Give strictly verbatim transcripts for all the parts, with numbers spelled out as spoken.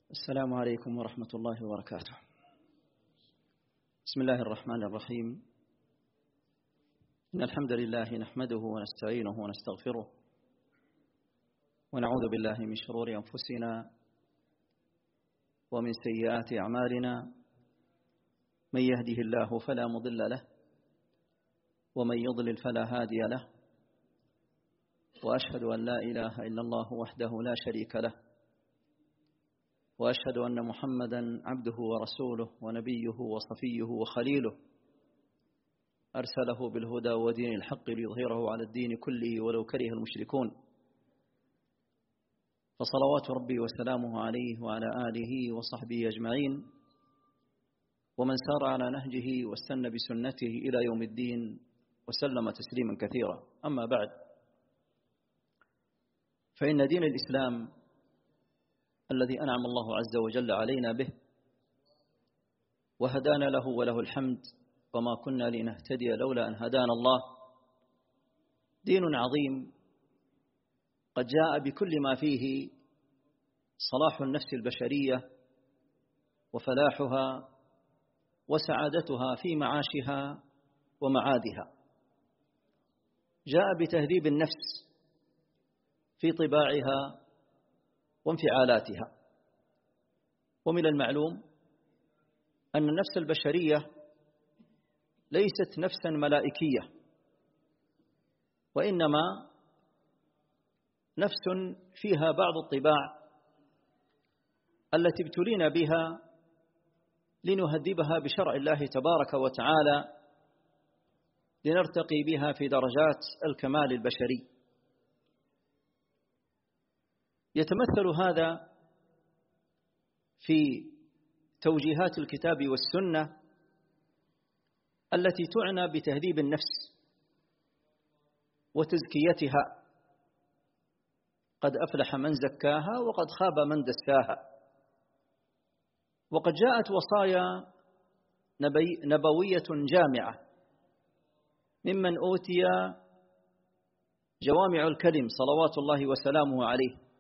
السلام عليكم ورحمة الله وبركاته. بسم الله الرحمن الرحيم. إن الحمد لله نحمده ونستعينه ونستغفره ونعوذ بالله من شرور أنفسنا ومن سيئات أعمالنا. من يهده الله فلا مضل له ومن يضلل فلا هادي له، وأشهد أن لا إله إلا الله وحده لا شريك له، وأشهد أن محمدًا عبده ورسوله ونبيه وصفيه وخليله، أرسله بالهدى ودين الحق ليظهره على الدين كله ولو كره المشركون. فصلوات ربي وسلامه عليه وعلى آله وصحبه أجمعين، ومن سار على نهجه واستنى بسنته إلى يوم الدين وسلم تسليما كثيرا. أما بعد، فإن دين الإسلام الذي أنعم الله عز وجل علينا به وهدانا له وله الحمد، وما كنا لنهتدي لولا أن هدانا الله، دين عظيم قد جاء بكل ما فيه صلاح النفس البشرية وفلاحها وسعادتها في معاشها ومعادها. جاء بتهذيب النفس في طباعها وانفعالاتها. ومن المعلوم أن النفس البشرية ليست نفسا ملائكية، وإنما نفس فيها بعض الطباع التي ابتلينا بها لنهذبها بشرع الله تبارك وتعالى، لنرتقي بها في درجات الكمال البشري. يتمثل هذا في توجيهات الكتاب والسنة التي تعنى بتهذيب النفس وتزكيتها. قد أفلح من زكاها وقد خاب من دساها. وقد جاءت وصايا نبوية جامعة ممن أوتي جوامع الكلم صلوات الله وسلامه عليه،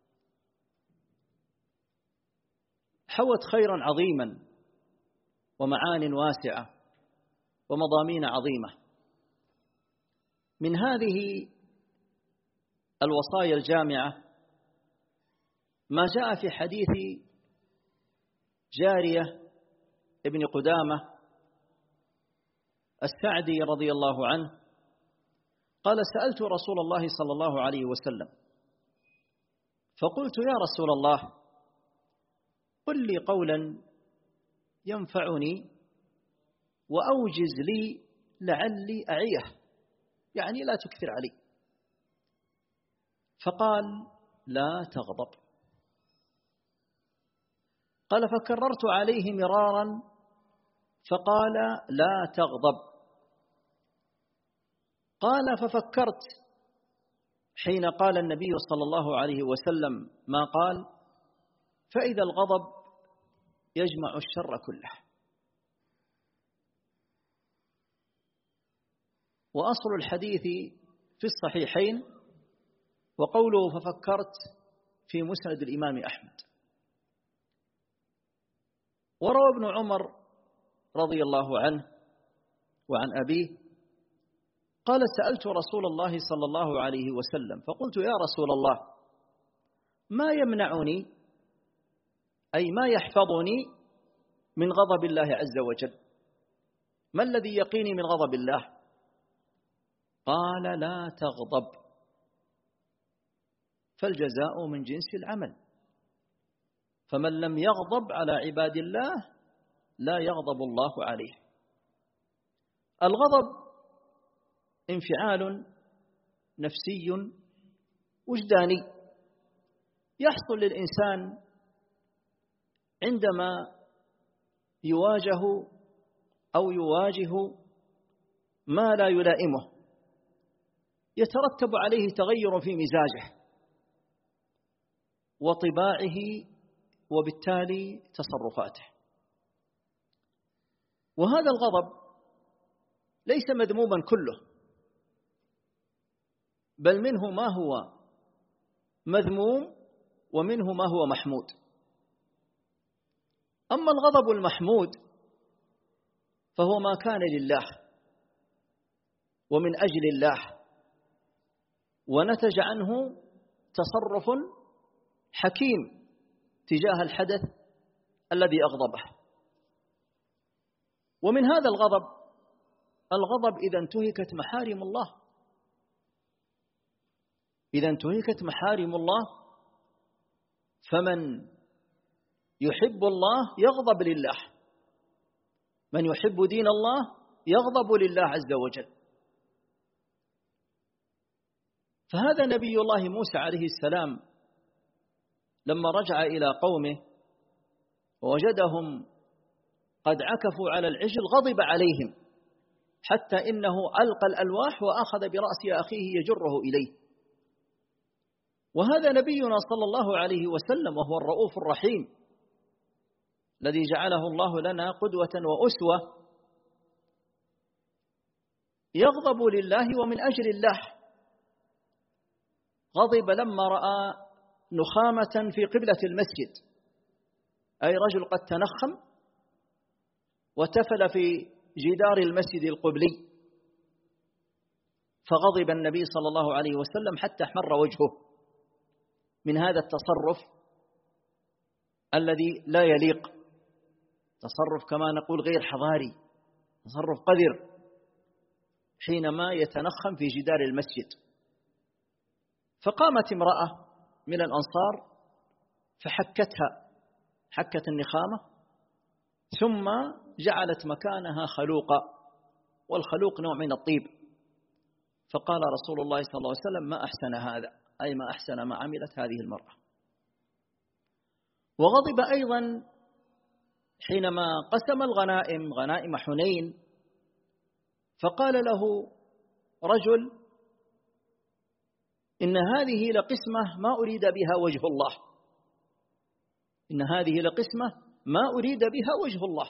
حوت خيرا عظيما ومعان واسعة ومضامين عظيمة. من هذه الوصايا الجامعة ما جاء في حديث جارية ابن قدامة السعدي رضي الله عنه، قال: سألت رسول الله صلى الله عليه وسلم فقلت: يا رسول الله، قل لي قولا ينفعني وأوجز لي لعلي أعيه، يعني لا تكثر علي. فقال: لا تغضب. قال: فكررت عليه مرارا فقال: لا تغضب. قال: ففكرت حين قال النبي صلى الله عليه وسلم ما قال، فإذا الغضب يجمع الشر كله. وأصل الحديث في الصحيحين، وقوله ففكرت في مسند الإمام أحمد. وروى ابن عمر رضي الله عنه وعن أبيه قال: سألت رسول الله صلى الله عليه وسلم فقلت: يا رسول الله، ما يمنعني أي ما يحفظني من غضب الله عز وجل؟ ما الذي يقيني من غضب الله؟ قال: لا تغضب، فالجزاء من جنس العمل، فمن لم يغضب على عباد الله لا يغضب الله عليه. الغضب انفعال نفسي وجداني يحصل للإنسان عندما يواجه أو يواجه ما لا يلائمه، يترتب عليه تغير في مزاجه وطباعه وبالتالي تصرفاته. وهذا الغضب ليس مذموما كله، بل منه ما هو مذموم ومنه ما هو محمود. أما الغضب المحمود فهو ما كان لله ومن أجل الله ونتج عنه تصرف حكيم تجاه الحدث الذي أغضبه. ومن هذا الغضب الغضب إذا انتهكت محارم الله، إذا انتهكت محارم الله فمن يحب الله يغضب لله، من يحب دين الله يغضب لله عز وجل. فهذا نبي الله موسى عليه السلام لما رجع إلى قومه ووجدهم قد عكفوا على العجل غضب عليهم حتى إنه ألقى الألواح وأخذ برأس أخيه يجره إليه. وهذا نبينا صلى الله عليه وسلم وهو الرؤوف الرحيم الذي جعله الله لنا قدوة وأسوة، يغضب لله ومن أجل الله. غضب لما رأى نخامة في قبلة المسجد، أي رجل قد تنخم وتفل في جدار المسجد القبلي، فغضب النبي صلى الله عليه وسلم حتى احمر وجهه من هذا التصرف الذي لا يليق، تصرف كما نقول غير حضاري، تصرف قذر حينما يتنخم في جدار المسجد. فقامت امرأة من الأنصار فحكتها، حكت النخامة ثم جعلت مكانها خلوقا، والخلوق نوع من الطيب. فقال رسول الله صلى الله عليه وسلم: ما أحسن هذا، أي ما أحسن ما عملت هذه المرأة. وغضب أيضا حينما قسم الغنائم، غنائم حنين، فقال له رجل: إن هذه لقسمة ما أريد بها وجه الله، إن هذه لقسمة ما أريد بها وجه الله.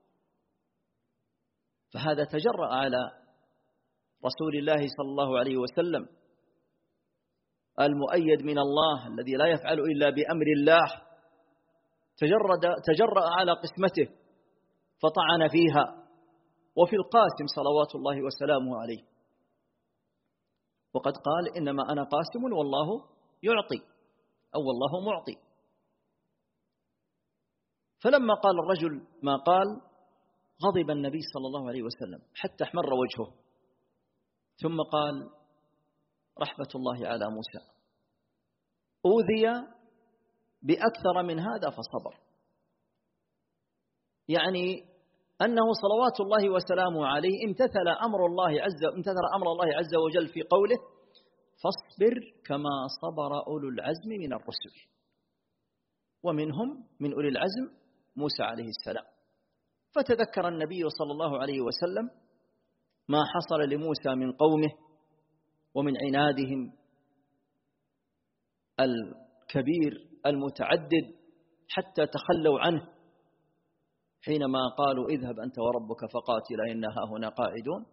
فهذا تجرأ على رسول الله صلى الله عليه وسلم المؤيد من الله الذي لا يفعل إلا بأمر الله، تجرد تجرأ على قسمته فطعن فيها وفي القاسم صلوات الله وسلامه عليه، وقد قال: إنما أنا قاسم والله يعطي، أو والله معطي. فلما قال الرجل ما قال غضب النبي صلى الله عليه وسلم حتى احمر وجهه، ثم قال: رحمة الله على موسى، أوذي بأكثر من هذا فصبر. يعني أنه صلوات الله وسلامه عليه امتثل أمر الله عز امتثل أمر الله عز وجل في قوله: فاصبر كما صبر أولو العزم من الرسل، ومنهم من أولي العزم موسى عليه السلام. فتذكر النبي صلى الله عليه وسلم ما حصل لموسى من قومه ومن عنادهم الكبير المتعدد حتى تخلوا عنه حينما قالوا: اذهب أنت وربك فقاتلا إنا هاهنا قاعدون.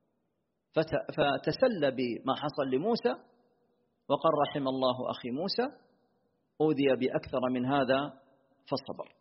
فتسلى بما حصل لموسى وقال: رحم الله أخي موسى، أوذي بأكثر من هذا فصبر.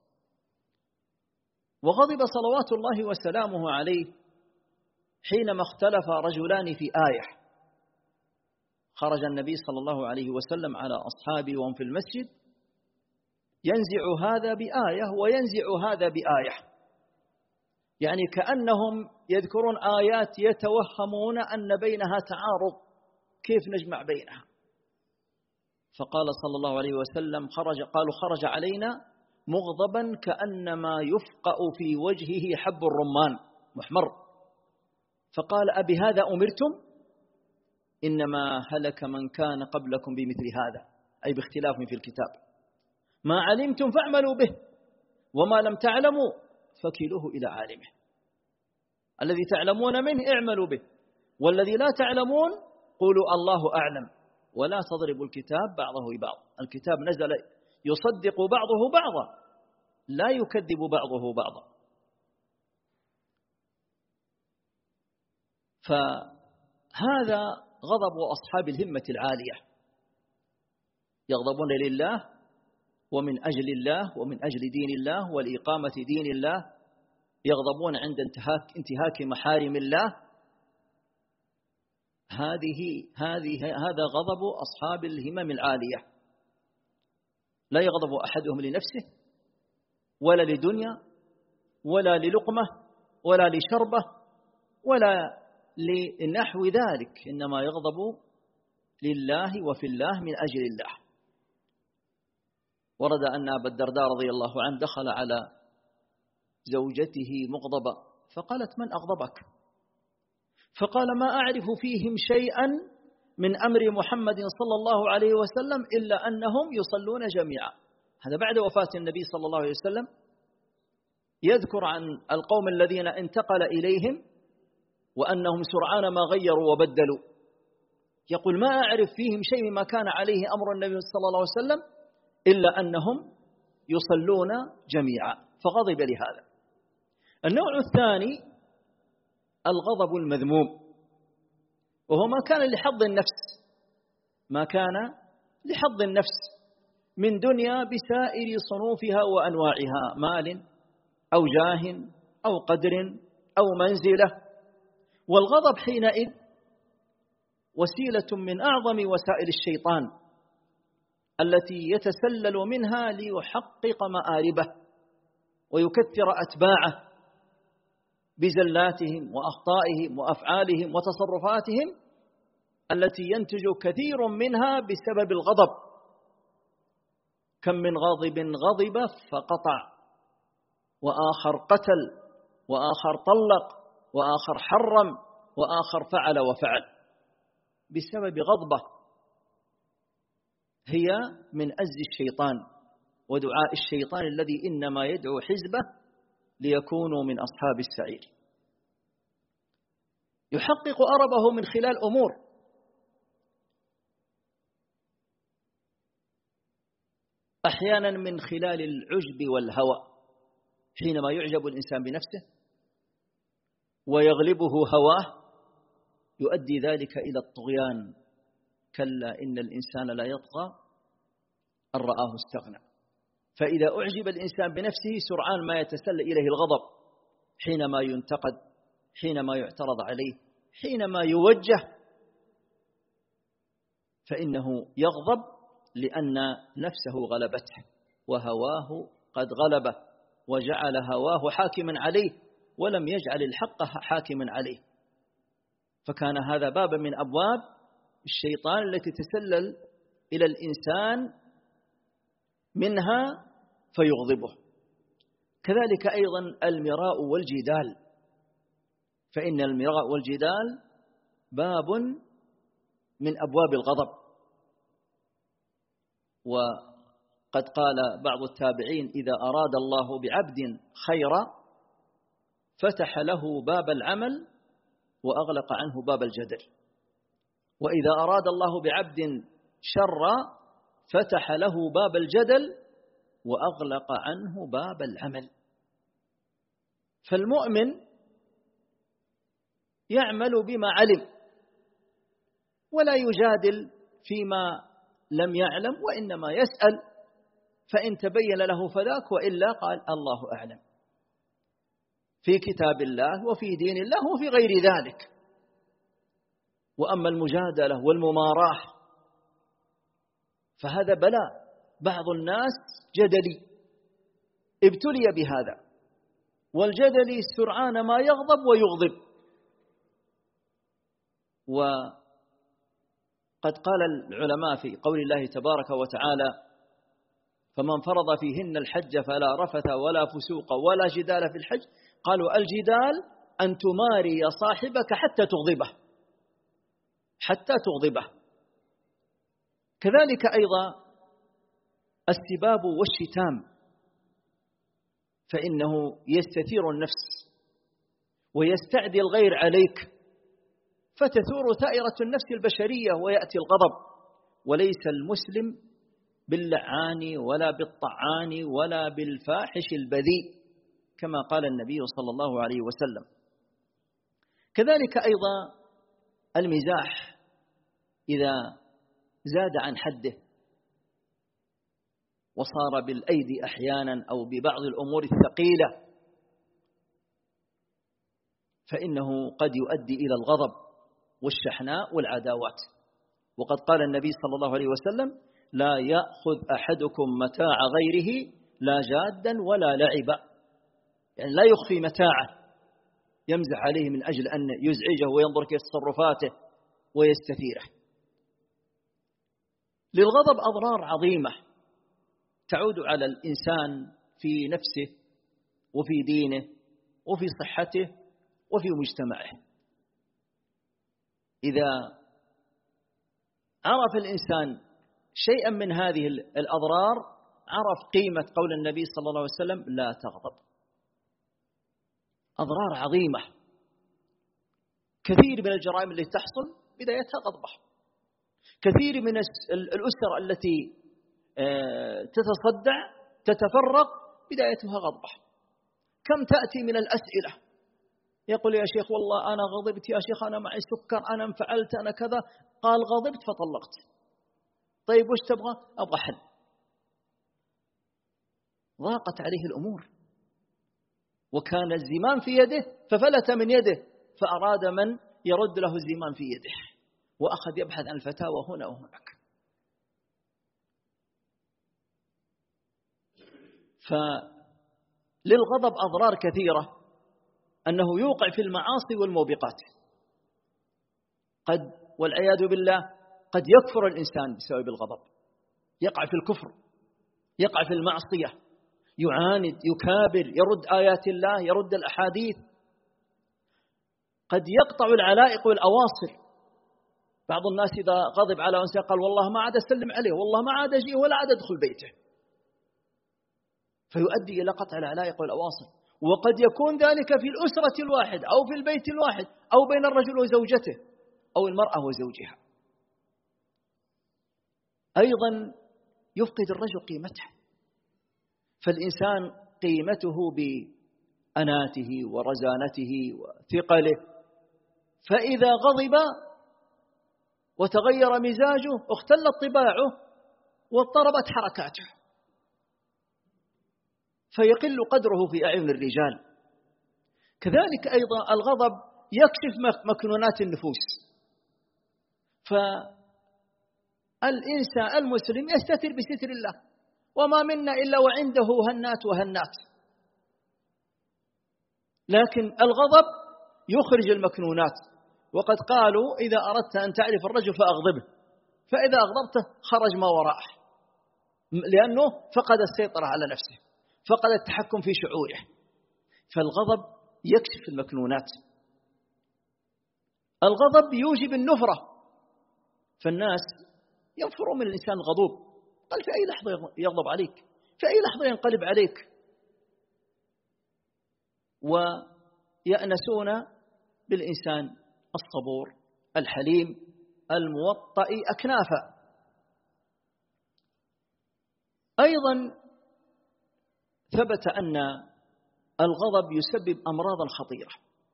وغضب صلوات الله وسلامه عليه حينما اختلف رجلان في آية. خرج النبي صلى الله عليه وسلم على أصحابه وهم في المسجد، ينزع هذا بآية وينزع هذا بآية، يعني كأنهم يذكرون آيات يتوهمون أن بينها تعارض، كيف نجمع بينها؟ فقال صلى الله عليه وسلم: خرج قالوا خرج علينا مغضبا كأنما يفقأ في وجهه حب الرمان محمر. فقال: أبي هذا أمرتم؟ إنما هلك من كان قبلكم بمثل هذا، أي باختلاف في الكتاب. ما علمتم فاعملوا به، وما لم تعلموا فكلوه إلى عالمه. الذي تعلمون منه اعملوا به، والذي لا تعلمون قولوا الله أعلم، ولا تضربوا الكتاب بعضه ببعض. الكتاب نزل يصدق بعضه بعضا، لا يكذب بعضه بعضا. فهذا غضب أصحاب الهمة العالية، يغضبون لله ومن أجل الله ومن أجل دين الله والإقامة دين الله، يغضبون عند انتهاك انتهاك محارم الله. هذه هذه هذا غضب أصحاب الهمم العالية. لا يغضب أحدهم لنفسه ولا لدنيا ولا للقمة ولا لشربة ولا لنحو ذلك، إنما يغضب لله وفي الله من أجل الله. ورد أن أبا الدرداء رضي الله عنه دخل على زوجته مغضبا فقالت: من أغضبك؟ فقال: ما أعرف فيهم شيئا من أمر محمد صلى الله عليه وسلم إلا أنهم يصلون جميعا. هذا بعد وفاة النبي صلى الله عليه وسلم، يذكر عن القوم الذين انتقل إليهم وأنهم سرعان ما غيروا وبدلوا. يقول: ما أعرف فيهم شيء مما كان عليه أمر النبي صلى الله عليه وسلم إلا أنهم يصلون جميعا، فغضب لهذا. النوع الثاني الغضب المذموم، وهو ما كان لحظ النفس، ما كان لحظ النفس من دنيا بسائر صنوفها وأنواعها، مال أو جاه أو قدر أو منزلة. والغضب حينئذ وسيلة من أعظم وسائل الشيطان التي يتسلل منها ليحقق مآربه ويكثر أتباعه بزلاتهم وأخطائهم وأفعالهم وتصرفاتهم التي ينتج كثير منها بسبب الغضب. كم من غاضب غضب فقطع، وآخر قتل، وآخر طلق، وآخر حرم، وآخر فعل وفعل بسبب غضبه. هي من أز الشيطان ودعاء الشيطان الذي إنما يدعو حزبه ليكونوا من أصحاب السعير. يحقق أربه من خلال أمور: أحيانا من خلال العجب والهوى، حينما يعجب الإنسان بنفسه ويغلبه هواه يؤدي ذلك إلى الطغيان. كلا إن الإنسان لا يطغى أن رآه استغنى. فإذا أعجب الإنسان بنفسه سرعان ما يتسلل إليه الغضب، حينما ينتقد، حينما يعترض عليه، حينما يوجه، فإنه يغضب لأن نفسه غلبته وهواه قد غلبه وجعل هواه حاكما عليه ولم يجعل الحق حاكما عليه. فكان هذا بابا من أبواب الشيطان التي تسلل إلى الإنسان منها فيغضبه. كذلك أيضا المراء والجدال، فإن المراء والجدال باب من أبواب الغضب. وقد قال بعض التابعين: إذا أراد الله بعبد خيرا فتح له باب العمل وأغلق عنه باب الجدل، وإذا أراد الله بعبد شرا فتح له باب الجدل وأغلق عنه باب العمل. فالمؤمن يعمل بما علم ولا يجادل فيما لم يعلم، وإنما يسأل، فإن تبين له فذاك، وإلا قال الله أعلم، في كتاب الله وفي دين الله وفي غير ذلك. وأما المجادلة والمماراة فهذا بلاء. بعض الناس جدلي ابتلي بهذا، والجدلي سرعان ما يغضب ويغضب. وقد قال العلماء في قول الله تبارك وتعالى: فمن فرض فيهن الحج فلا رفث ولا فسوق ولا جدال في الحج. قالوا: الجدال أن تماري صاحبك حتى تغضبه، حتى تغضبه. كذلك أيضا السباب والشتام، فإنه يستثير النفس ويستعدي الغير عليك، فتثور ثائرة النفس البشرية ويأتي الغضب. وليس المسلم باللعان ولا بالطعان ولا بالفاحش البذيء، كما قال النبي صلى الله عليه وسلم. كذلك أيضا المزاح إذا زاد عن حده وصار بالأيدي أحيانا أو ببعض الأمور الثقيلة، فإنه قد يؤدي إلى الغضب والشحناء والعداوات. وقد قال النبي صلى الله عليه وسلم: لا يأخذ أحدكم متاع غيره لا جادا ولا لعبا، يعني لا يخفي متاعه يمزح عليه من أجل أن يزعجه وينظر كيف تصرفاته ويستثيره. للغضب أضرار عظيمة تعود على الإنسان في نفسه وفي دينه وفي صحته وفي مجتمعه. إذا عرف الإنسان شيئا من هذه الأضرار عرف قيمة قول النبي صلى الله عليه وسلم: لا تغضب. أضرار عظيمة، كثير من الجرائم التي تحصل بدايتها غضبة، كثير من الأسر التي تتصدع تتفرق بدايتها غضبة. كم تأتي من الأسئلة، يقول: يا شيخ والله أنا غضبت، يا شيخ أنا معي سكر، أنا انفعلت، أنا كذا. قال: غضبت فطلقت. طيب وش تبغى؟ أبغى حل. ضاقت عليه الأمور وكان الزمام في يده ففلت من يده، فأراد من يرد له الزمام في يده وأخذ يبحث عن الفتاوى هنا وهناك. فللغضب أضرار كثيرة، أنه يوقع في المعاصي والموبقات، قد والعياذ بالله قد يكفر الإنسان بسبب الغضب، يقع في الكفر، يقع في المعصية، يعاند، يكابر، يرد آيات الله، يرد الأحاديث، قد يقطع العلائق والأواصر. بعض الناس إذا غضب على إنسان قال: والله ما عاد أسلم عليه، والله ما عاد أجيه، ولا عاد أدخل بيته، فيؤدي إلى قطع العلائق والأواصر. وقد يكون ذلك في الأسرة الواحد أو في البيت الواحد أو بين الرجل وزوجته أو المرأة وزوجها. أيضا يفقد الرجل قيمته، فالإنسان قيمته بأناته ورزانته وثقله، فإذا غضب وتغير مزاجه اختلت طباعه واضطربت حركاته، فيقل قدره في أعين الرجال. كذلك أيضا الغضب يكشف مكنونات النفوس، فالإنسان المسلم يستتر بستر الله، وما منا إلا وعنده هنات وهنات، لكن الغضب يخرج المكنونات. وقد قالوا: إذا أردت أن تعرف الرجل فأغضبه، فإذا أغضبته خرج ما وراءه، لأنه فقد السيطرة على نفسه، فقد التحكم في شعوره. فالغضب يكشف المكنونات. الغضب يوجب النفرة، فالناس ينفرون من الإنسان الغضوب. قال: في أي لحظة يغضب عليك، في أي لحظة ينقلب عليك، ويأنسون بالإنسان الصبور الحليم الموطئ أكنافا. أيضا ثبت أن الغضب يسبب أمراضا خطيرة،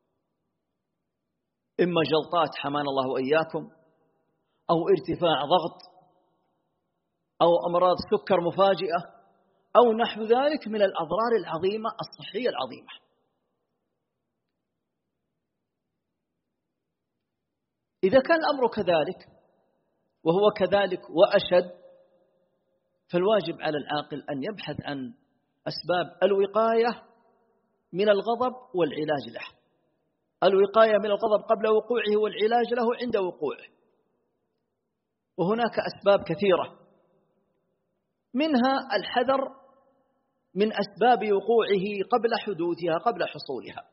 إما جلطات حمانا الله وإياكم، أو ارتفاع ضغط، أو أمراض سكر مفاجئة، أو نحو ذلك من الأضرار العظيمة الصحية العظيمة. إذا كان الأمر كذلك وهو كذلك وأشد، فالواجب على العاقل أن يبحث عن أسباب الوقاية من الغضب والعلاج له. الوقاية من الغضب قبل وقوعه والعلاج له عند وقوعه. وهناك أسباب كثيرة، منها الحذر من أسباب وقوعه قبل حدوثها، قبل حصولها.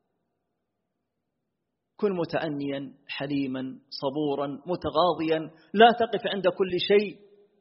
كن متأنيا حليما صبورا متغاضيا، لا تقف عند كل شيء.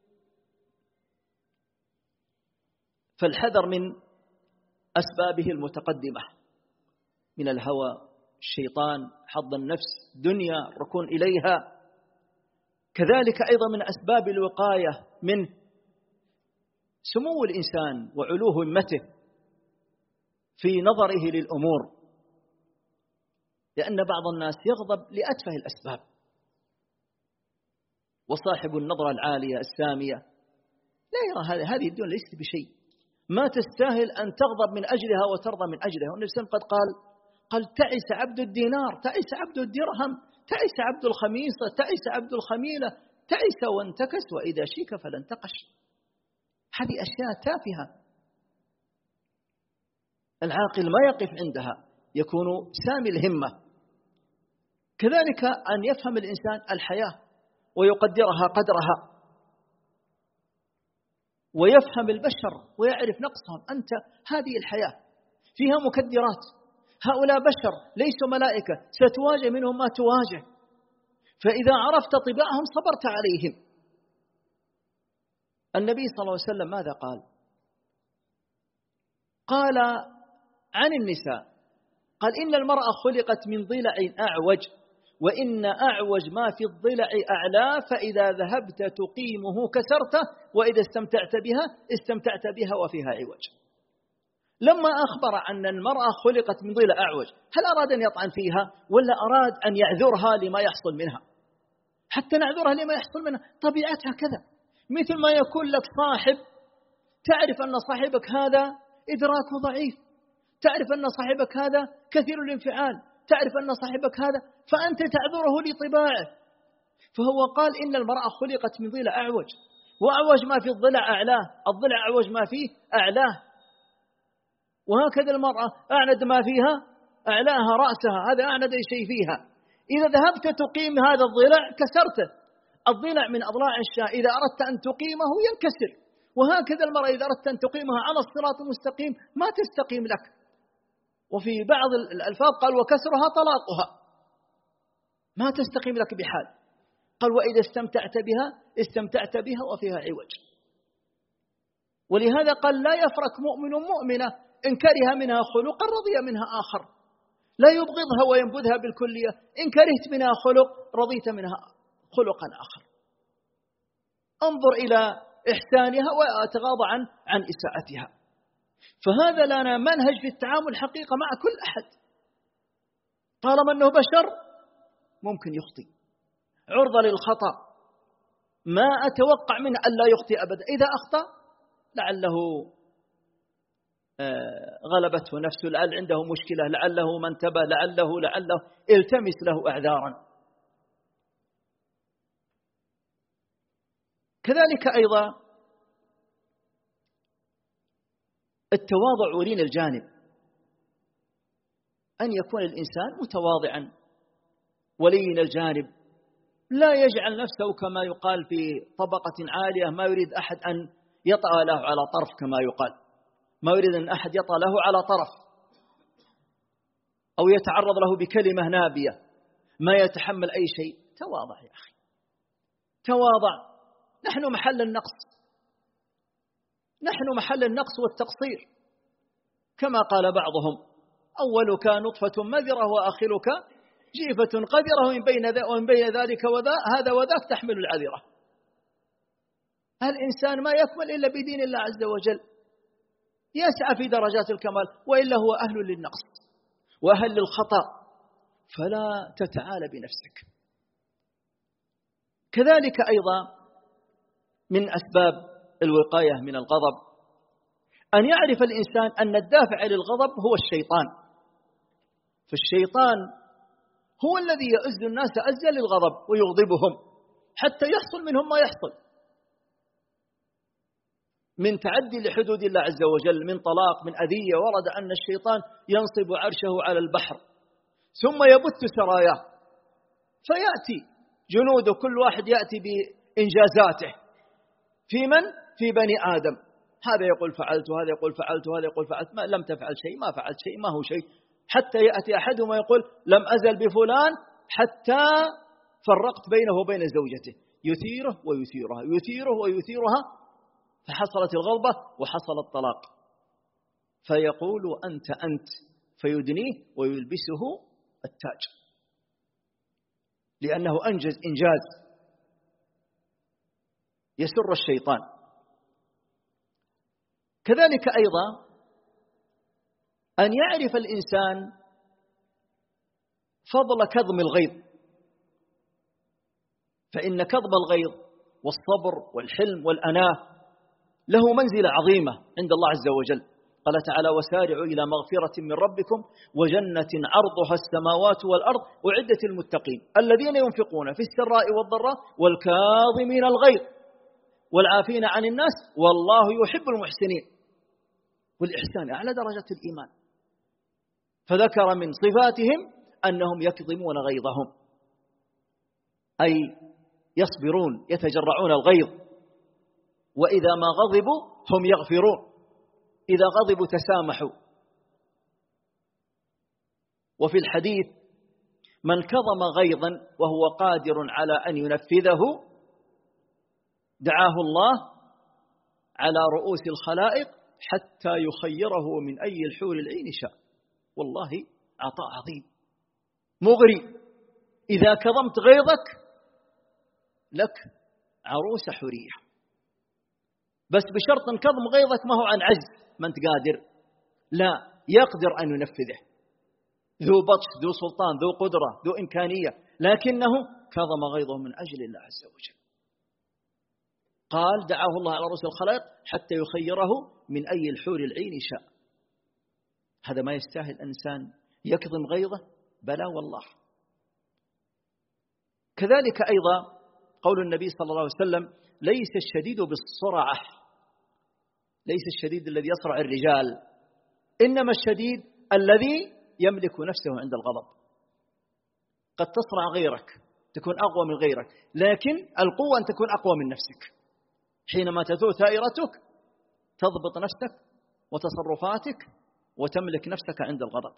فالحذر من أسبابه المتقدمة من الهوى، الشيطان، حظ النفس، دنيا، ركون إليها. كذلك أيضا من أسباب الوقاية منه سمو الإنسان وعلو همته في نظره للأمور، لأن بعض الناس يغضب لأتفه الأسباب. وصاحب النظرة العالية السامية لا يرى هذه هذه الدنيا ليست بشيء، ما تستاهل أن تغضب من أجلها وترضى من أجلها. والنبي صلى الله عليه وسلم قد قال قال تعس عبد الدينار، تعس عبد الدرهم، تعس عبد الخميصة، تعس عبد الخميلة، تعس وانتكس وإذا شيك فلن تقش. هذه أشياء تافهة العاقل ما يقف عندها، يكون سامي الهمة. كذلك أن يفهم الإنسان الحياة ويقدرها قدرها، ويفهم البشر ويعرف نقصهم. أنت هذه الحياة فيها مكدرات، هؤلاء بشر ليسوا ملائكة، ستواجه منهم ما تواجه، فإذا عرفت طباعهم صبرت عليهم. النبي صلى الله عليه وسلم ماذا قال؟ قال عن النساء، قال إن المرأة خلقت من ضلع أعوج، وإن أعوج ما في الضلع أعلى، فإذا ذهبت تقيمه كسرته، وإذا استمتعت بها استمتعت بها وفيها عوج. لما أخبر أن المرأة خلقت من ضلع أعوج، هل أراد أن يطعن فيها ولا أراد أن يعذرها لما يحصل منها؟ حتى نعذرها لما يحصل منها، طبيعتها كذا. مثل ما يكون لك صاحب تعرف أن صاحبك هذا إدراكه ضعيف، تعرف أن صاحبك هذا كثير الانفعال، تعرف أن صاحبك هذا، فأنت تعذره لطباعه. فهو قال إن المرأة خلقت من ضلع أعوج، وأعوج ما في الضلع أعلاه، الضلع أعوج ما فيه أعلاه، وهكذا المرأة أعند ما فيها أعلاها رأسها، هذا أعند شيء فيها. إذا ذهبت تقيم هذا الضلع كسرته. الضلع من أضلاع الشاة، إذا أردت أن تقيمه ينكسر، وهكذا المرأة إذا أردت أن تقيمها على الصراط المستقيم ما تستقيم لك. وفي بعض الألفاظ قال وكسرها طلاقها، ما تستقيم لك بحال. قال وإذا استمتعت بها استمتعت بها وفيها عوج. ولهذا قال لا يفرق مؤمن مؤمنة إن كره منها خلقا رضي منها آخر، لا يبغضها وينبذها بالكلية. إن كرهت منها خلق رضيت منها خلقا آخر. انظر إلى إحسانها وأتغاضى عن عن إساءتها. فهذا لنا منهج في التعامل حقيقة مع كل أحد، طالما أنه بشر ممكن يخطئ، عرضة للخطأ، ما أتوقع منه أن لا يخطئ أبدا. إذا أخطأ لعله غلبته نفسه، لعل عنده مشكلة، لعله ما انتبه، لعله لعله التمس له أعذارا. كذلك أيضا التواضع ولين الجانب، أن يكون الإنسان متواضعا ولين الجانب، لا يجعل نفسه كما يقال في طبقة عالية، ما يريد أحد أن يطأ له على طرف كما يقال، ما يريد أن أحد يطأ له على طرف أو يتعرض له بكلمة نابية، ما يتحمل أي شيء. تواضع يا أخي، تواضع. نحن محل النقص، نحن محل النقص والتقصير، كما قال بعضهم أولك نطفة مذرة وآخرك جيفة قذرة، ومن بين, ومن بين ذلك وذا هذا وذاك تحمل العذرة. الإنسان ما يكمل إلا بدين الله عز وجل، يسعى في درجات الكمال، وإلا هو أهل للنقص وأهل للخطأ، فلا تتعالى بنفسك. كذلك أيضا من أسباب الوقاية من الغضب أن يعرف الإنسان أن الدافع للغضب هو الشيطان. فالشيطان هو الذي يؤز الناس أزا للغضب ويغضبهم حتى يحصل منهم ما يحصل من تعدي لحدود الله عز وجل، من طلاق، من أذية. ورد أن الشيطان ينصب عرشه على البحر ثم يبث سراياه، فيأتي جنوده كل واحد يأتي بإنجازاته في من؟ في بني آدم. هذا يقول فعلت، وهذا يقول فعلت، وهذا يقول فعلت، ما لم تفعل شيء، ما فعلت شيء، ما هو شيء، حتى يأتي أحدهم ويقول لم أزل بفلان حتى فرقت بينه وبين زوجته، يثيره ويثيرها، يثيره ويثيرها، فحصلت الغضبة وحصل الطلاق. فيقول أنت أنت، فيدنيه ويلبسه التاج، لأنه أنجز إنجاز يسر الشيطان. كذلك أيضا أن يعرف الإنسان فضل كظم الغيظ، فإن كظم الغيظ والصبر والحلم والأناة له منزلة عظيمة عند الله عز وجل. قال تعالى: وسارعوا إلى مغفرة من ربكم وجنة عرضها السماوات والأرض أعدت للمتقين الذين ينفقون في السراء والضراء والكاظمين الغيظ والعافين عن الناس والله يحب المحسنين. والإحسان أعلى درجة الإيمان. فذكر من صفاتهم أنهم يكظمون غيظهم، أي يصبرون يتجرعون الغيظ، وإذا ما غضبوا هم يغفرون، إذا غضبوا تسامحوا. وفي الحديث: من كظم غيظا وهو قادر على أن ينفذه دعاه الله على رؤوس الخلائق حتى يخيره من أي الحور العين شاء. والله عطاء عظيم مغري. إذا كظمت غيظك لك عروس حورية، بس بشرط أن كظم غيظك ما هو عن عجز ما أنت قادر، لا، يقدر أن ينفذه، ذو بطش ذو سلطان ذو قدرة ذو إمكانية، لكنه كظم غيظه من أجل الله عز وجل. قال: دعاه الله على رؤوس الخلائق حتى يخيره من أي الحور العين شاء. هذا ما يستاهل إنسان يكظم غيظه؟ بلى والله. كذلك أيضا قول النبي صلى الله عليه وسلم: ليس الشديد بالسرعة، ليس الشديد الذي يصرع الرجال، إنما الشديد الذي يملك نفسه عند الغضب. قد تصرع غيرك، تكون أقوى من غيرك، لكن القوة أن تكون أقوى من نفسك. حينما تثور ثائرتك تضبط نفسك وتصرفاتك وتملك نفسك عند الغضب.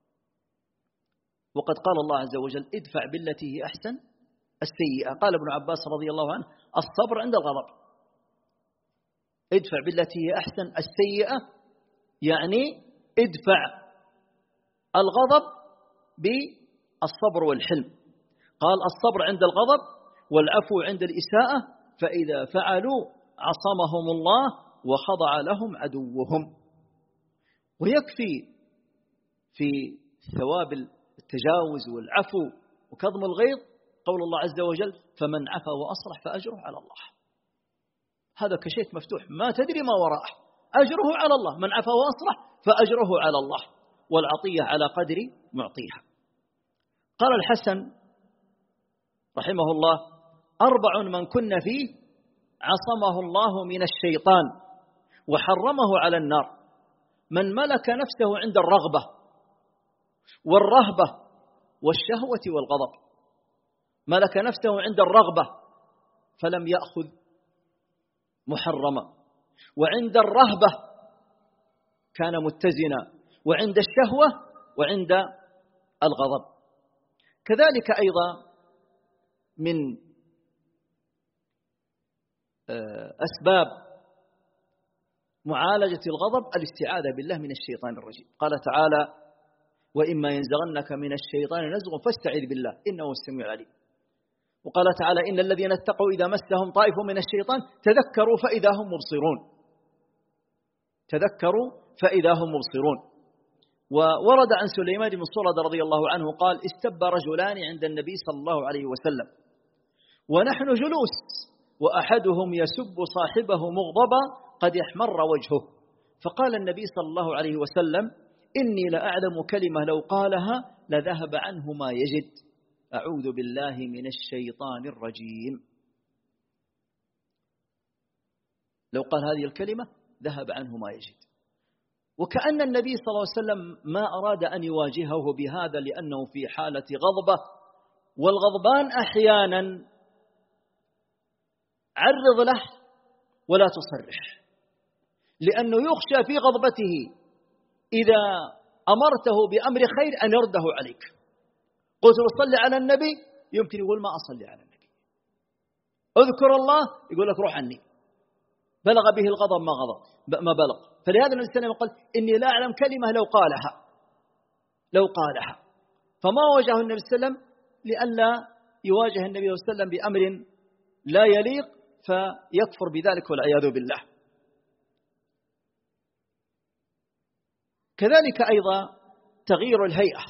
وقد قال الله عز وجل: ادفع بالتي هي أحسن السيئة. قال ابن عباس رضي الله عنه: الصبر عند الغضب. ادفع بالتي هي أحسن السيئة يعني ادفع الغضب بالصبر والحلم. قال: الصبر عند الغضب والعفو عند الإساءة، فإذا فعلوا عصمهم الله وخضع لهم عدوهم. ويكفي في ثواب التجاوز والعفو وكظم الغيظ قول الله عز وجل: فمن عفا وأصلح فأجره على الله. هذا كشيك مفتوح ما تدري ما وراءه، أجره على الله. من عفا وأصلح فأجره على الله، والعطية على قدر معطيها. قال الحسن رحمه الله: أربع من كن فيه عصمه الله من الشيطان وحرمه على النار: من ملك نفسه عند الرغبة والرهبة والشهوة والغضب. ملك نفسه عند الرغبة فلم يأخذ محرما، وعند الرهبة كان متزنا، وعند الشهوة وعند الغضب. كذلك أيضا من أسباب معالجة الغضب الاستعاذة بالله من الشيطان الرجيم. قال تعالى: وإما ينزغنك من الشيطان نزغ فاستعذ بالله إنه هو السميع العليم. وقال تعالى: إن الذين اتقوا إذا مسهم طائف من الشيطان تذكروا فإذا هم مبصرون. تذكروا فإذا هم مبصرون. وورد عن سليمان بن سرد رضي الله عنه قال: استب رجلان عند النبي صلى الله عليه وسلم ونحن جلوس، وأحدهم يسب صاحبه مغضبا قد احمر وجهه، فقال النبي صلى الله عليه وسلم: إني لأعلم كلمة لو قالها لذهب عنه ما يجد، أعوذ بالله من الشيطان الرجيم. لو قال هذه الكلمة ذهب عنه ما يجد. وكأن النبي صلى الله عليه وسلم ما أراد أن يواجهه بهذا لأنه في حالة غضبة، والغضبان أحيانا عرض له ولا تصرح، لأنه يخشى في غضبته إذا أمرته بأمر خير أن يرده عليك. قلت له صلي على النبي، يمكن يقول ما أصلي على النبي. اذكر الله، يقول لك روح عني. بلغ به الغضب ما غضب ما بلغ. فلهذا النبي صلى الله عليه وسلم قال: إني لا أعلم كلمة لو قالها لو قالها فما واجهه النبي صلى الله عليه وسلم لئلا يواجه النبي صلى الله عليه وسلم بأمر لا يليق فيكفر بذلك والعياذ بالله. كذلك أيضا تغيير الهيئة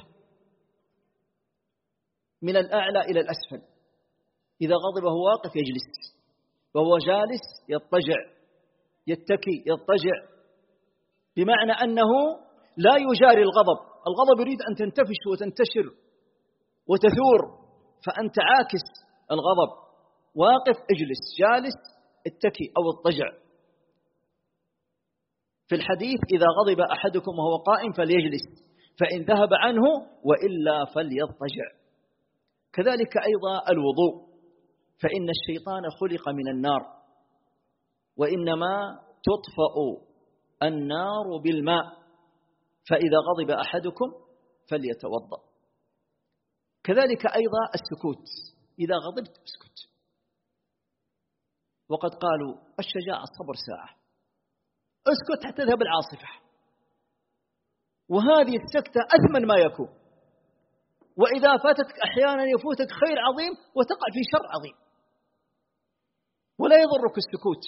من الأعلى إلى الأسفل. إذا غضب وهو واقف يجلس، وهو جالس يضطجع، يتكي يضطجع، بمعنى أنه لا يجاري الغضب. الغضب يريد أن تنتفش وتنتشر وتثور، فأنت عاكس الغضب، واقف اجلس، جالس اتكي أو اضطجع. في الحديث إذا غضب أحدكم وهو قائم فليجلس، فإن ذهب عنه وإلا فليضطجع. كذلك أيضا الوضوء، فإن الشيطان خلق من النار، وإنما تطفأ النار بالماء، فإذا غضب أحدكم فليتوضأ. كذلك أيضا السكوت، إذا غضبت اسكت. وقد قالوا الشجاعة الصبر ساعة، اسكت حتى تذهب العاصفة، وهذه السكتة أثمن ما يكون. وإذا فاتتك أحيانا يفوتك خير عظيم وتقع في شر عظيم، ولا يضرك السكوت.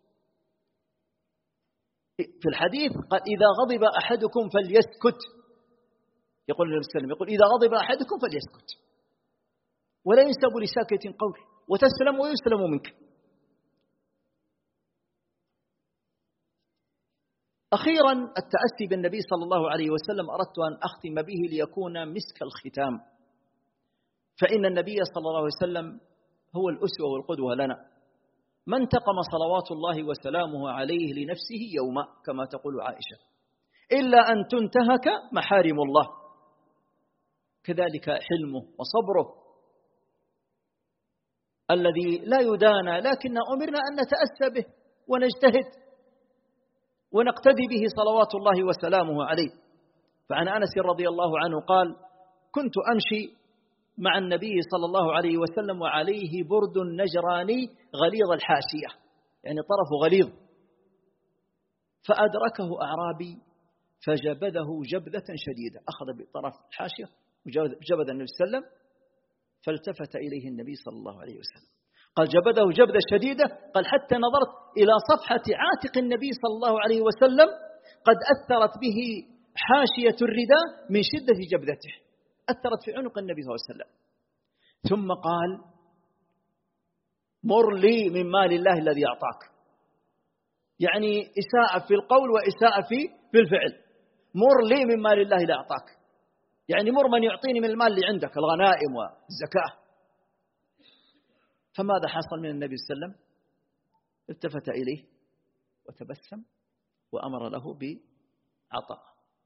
في الحديث قال إذا غضب أحدكم فليسكت، يقول النبي صلى الله عليه وسلم، يقول إذا غضب أحدكم فليسكت، ولا ينسب لساكت قول، وتسلم ويسلم منك. أخيرا التأسي بالنبي صلى الله عليه وسلم أردت أن أختم به ليكون مسك الختام، فإن النبي صلى الله عليه وسلم هو الأسوة والقدوة لنا. ما انتقم صلوات الله وسلامه عليه لنفسه يوما كما تقول عائشة إلا أن تنتهك محارم الله. كذلك حلمه وصبره الذي لا يدانى، لكن أمرنا أن نتأسى به ونجتهد ونقتدي به صلوات الله وسلامه عليه. فعن أنس رضي الله عنه قال كنت أمشي مع النبي صلى الله عليه وسلم وعليه برد نجراني غليظ الحاشية، يعني طرفه غليظ، فأدركه أعرابي فجبذه جبذة شديدة، أخذ بطرف الحاشية وجبذ النبي صلى الله عليه وسلم، فالتفت إليه النبي صلى الله عليه وسلم قال جبذه جبذة شديدة، قال حتى نظرت إلى صفحة عاتق النبي صلى الله عليه وسلم قد أثرت به حاشية الرداء من شدة جبذته، أثرت في عنق النبي صلى الله عليه وسلم. ثم قال مر لي من مال الله الذي أعطاك، يعني إساءة في القول وإساءة في في الفعل. مر لي من مال الله الذي أعطاك، يعني مر من يعطيني من المال اللي عندك، الغنائم والزكاة. فماذا حصل من النبي صلى الله عليه وسلم؟ التفت إليه وتبسم وأمر له بعطاء.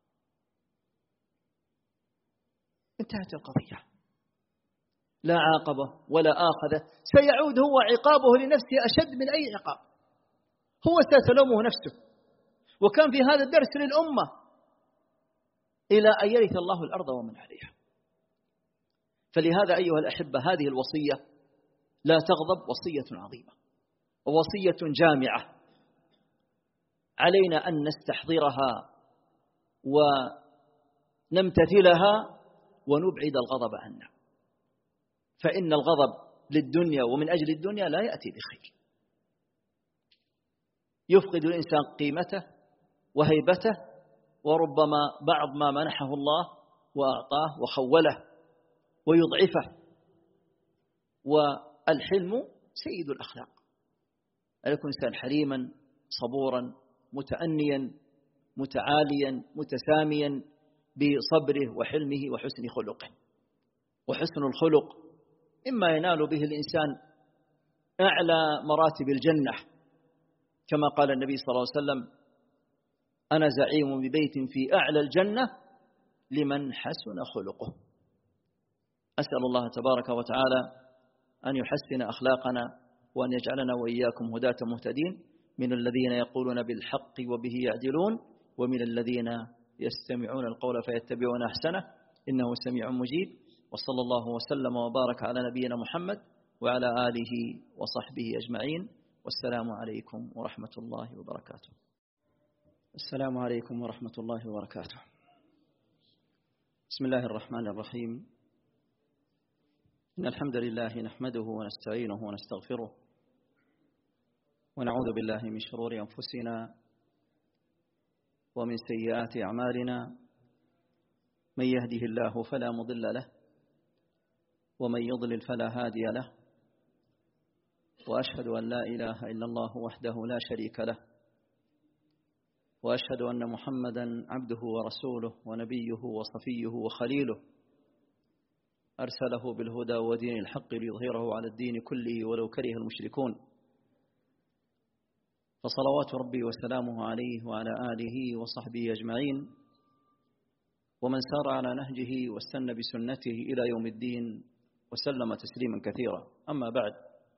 انتهت القضية، لا عاقبه ولا آخذه، سيعود هو عقابه لنفسه أشد من أي عقاب، هو ستلومه نفسه. وكان في هذا الدرس للأمة إلى أن يرث الله الأرض ومن عليها. فلهذا أيها الأحبة هذه الوصية لا تغضب وصية عظيمة ووصية جامعة، علينا أن نستحضرها ونمتثلها ونبعد الغضب عنا، فإن الغضب للدنيا ومن أجل الدنيا لا يأتي بخير، يفقد الإنسان قيمته وهيبته، وربما بعض ما منحه الله وأعطاه وخوله ويضعفه. والحلم سيد الأخلاق، أن يكون إنسان حليما صبورا متأنيا متعاليا متساميا بصبره وحلمه وحسن خلقه. وحسن الخلق إما ينال به الإنسان أعلى مراتب الجنة، كما قال النبي صلى الله عليه وسلم أنا زعيم ببيت في أعلى الجنة لمن حسن خلقه. أسأل الله تبارك وتعالى أن يحسن أخلاقنا وأن يجعلنا وإياكم هداة مهتدين، من الذين يقولون بالحق وبه يعدلون، ومن الذين يستمعون القول فيتبعون أحسنه، إنه سميع مجيب. وصلى الله وسلم وبارك على نبينا محمد وعلى آله وصحبه أجمعين، والسلام عليكم ورحمة الله وبركاته. السلام عليكم ورحمة الله وبركاته. بسم الله الرحمن الرحيم. إن الحمد لله نحمده ونستعينه ونستغفره، ونعوذ بالله من شرور أنفسنا ومن سيئات أعمالنا، من يهده الله فلا مضل له ومن يضلل فلا هادي له، وأشهد أن لا إله إلا الله وحده لا شريك له، وأشهد أن محمدا عبده ورسوله ونبيه وصفيه وخليله أرسله بالهدى ودين الحق ليظهره على الدين كله ولو كره المشركون، فصلوات ربي وسلامه عليه وعلى آله وصحبه أجمعين ومن سار على نهجه واستنى بسنته إلى يوم الدين وسلم تسليما كثيرا. أما بعد،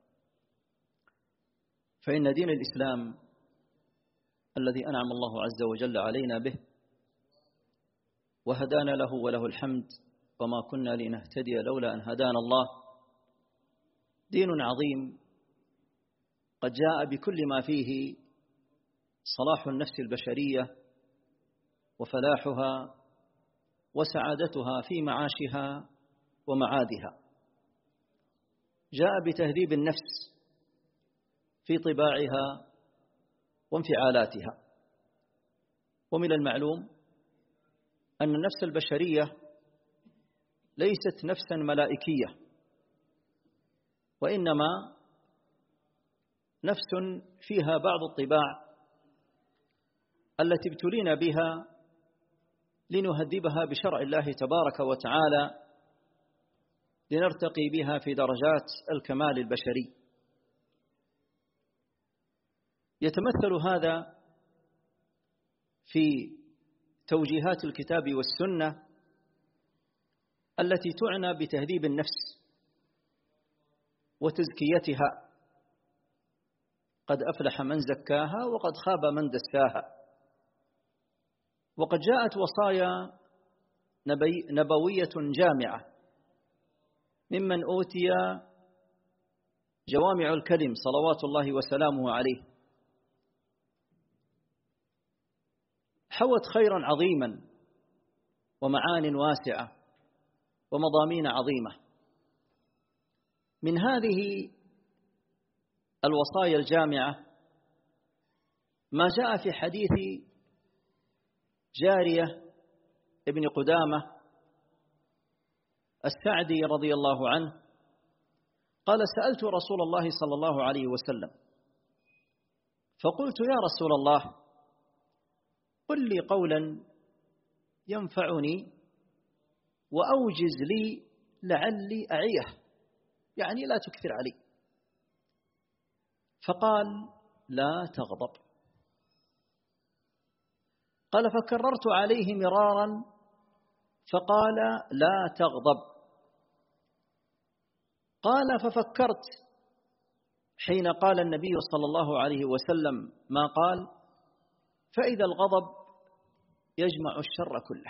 فإن دين الإسلام الذي أنعم الله عز وجل علينا به وهدانا له وله الحمد وما كنا لنهتدي لولا أن هدانا الله، دين عظيم قد جاء بكل ما فيه صلاح النفس البشرية وفلاحها وسعادتها في معاشها ومعادها. جاء بتهذيب النفس في طباعها وانفعالاتها. ومن المعلوم أن النفس البشرية ليست نفسا ملائكية، وإنما نفس فيها بعض الطباع التي ابتلينا بها لنهذبها بشرع الله تبارك وتعالى لنرتقي بها في درجات الكمال البشري. يتمثل هذا في توجيهات الكتاب والسنة التي تعنى بتهذيب النفس وتزكيتها. قد أفلح من زكاها وقد خاب من دساها. وقد جاءت وصايا نبوية جامعة ممن أوتي جوامع الكلم صلوات الله وسلامه عليه، حوت خيرا عظيما ومعان واسعة ومضامين عظيمة. من هذه الوصايا الجامعة ما جاء في حديث جارية ابن قدامة السعدي رضي الله عنه قال: سألت رسول الله صلى الله عليه وسلم فقلت: يا رسول الله، قل لي قولا ينفعني وأوجز لي لعلي أعيه، يعني لا تكثر علي. فقال: لا تغضب. قال: فكررت عليه مرارا فقال: لا تغضب. قال: ففكرت حين قال النبي صلى الله عليه وسلم ما قال: فإذا الغضب يجمع الشر كله.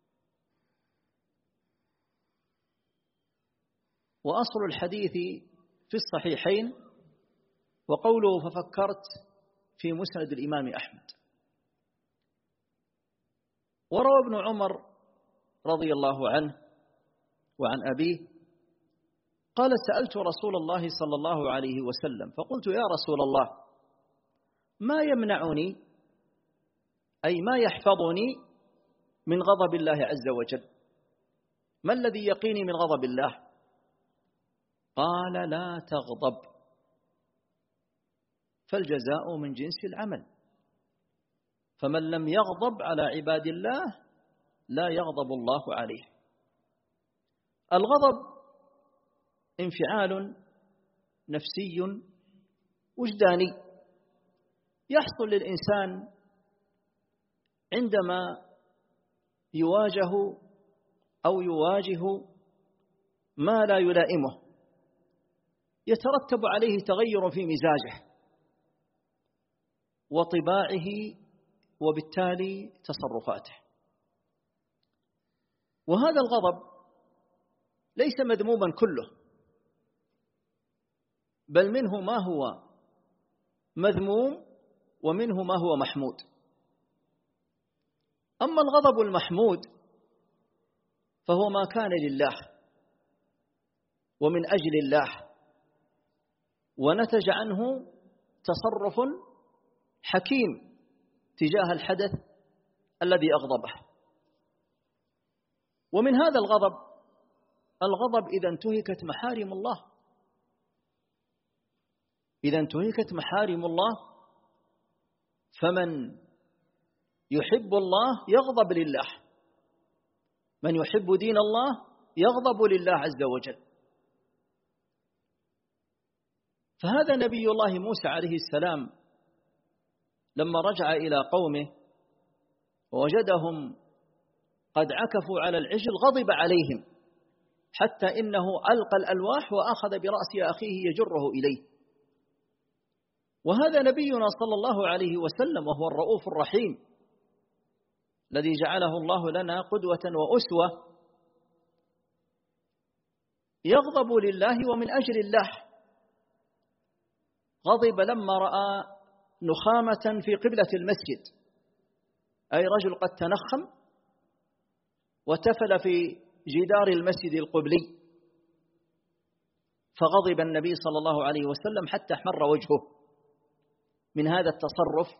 وأصل الحديث في الصحيحين، وقوله ففكرت في مسند الإمام أحمد. وروى ابن عمر رضي الله عنه وعن أبيه قال: سألت رسول الله صلى الله عليه وسلم فقلت: يا رسول الله، ما يمنعني أي ما يحفظني من غضب الله عز وجل؟ ما الذي يقيني من غضب الله؟ قال: لا تغضب، فالجزاء من جنس العمل، فمن لم يغضب على عباد الله لا يغضب الله عليه. الغضب انفعال نفسي وجداني يحصل للإنسان عندما يواجه أو يواجه ما لا يلائمه، يترتب عليه تغير في مزاجه وطباعه وبالتالي تصرفاته. وهذا الغضب ليس مذموما كله، بل منه ما هو مذموم ومنه ما هو محمود. أما الغضب المحمود فهو ما كان لله ومن أجل الله ونتج عنه تصرف حكيم تجاه الحدث الذي أغضبه. ومن هذا الغضب الغضب إذا انتهكت محارم الله، إذا انتهكت محارم الله فمن يحب الله يغضب لله، من يحب دين الله يغضب لله عز وجل. فهذا نبي الله موسى عليه السلام لما رجع إلى قومه ووجدهم قد عكفوا على العجل غضب عليهم، حتى إنه ألقى الألواح وأخذ برأس أخيه يجره إليه. وهذا نبينا صلى الله عليه وسلم، وهو الرؤوف الرحيم الذي جعله الله لنا قدوة وأسوة، يغضب لله ومن أجل الله. غضب لما رأى نخامة في قبلة المسجد، أي رجل قد تنخم وتفل في جدار المسجد القبلي، فغضب النبي صلى الله عليه وسلم حتى احمر وجهه من هذا التصرف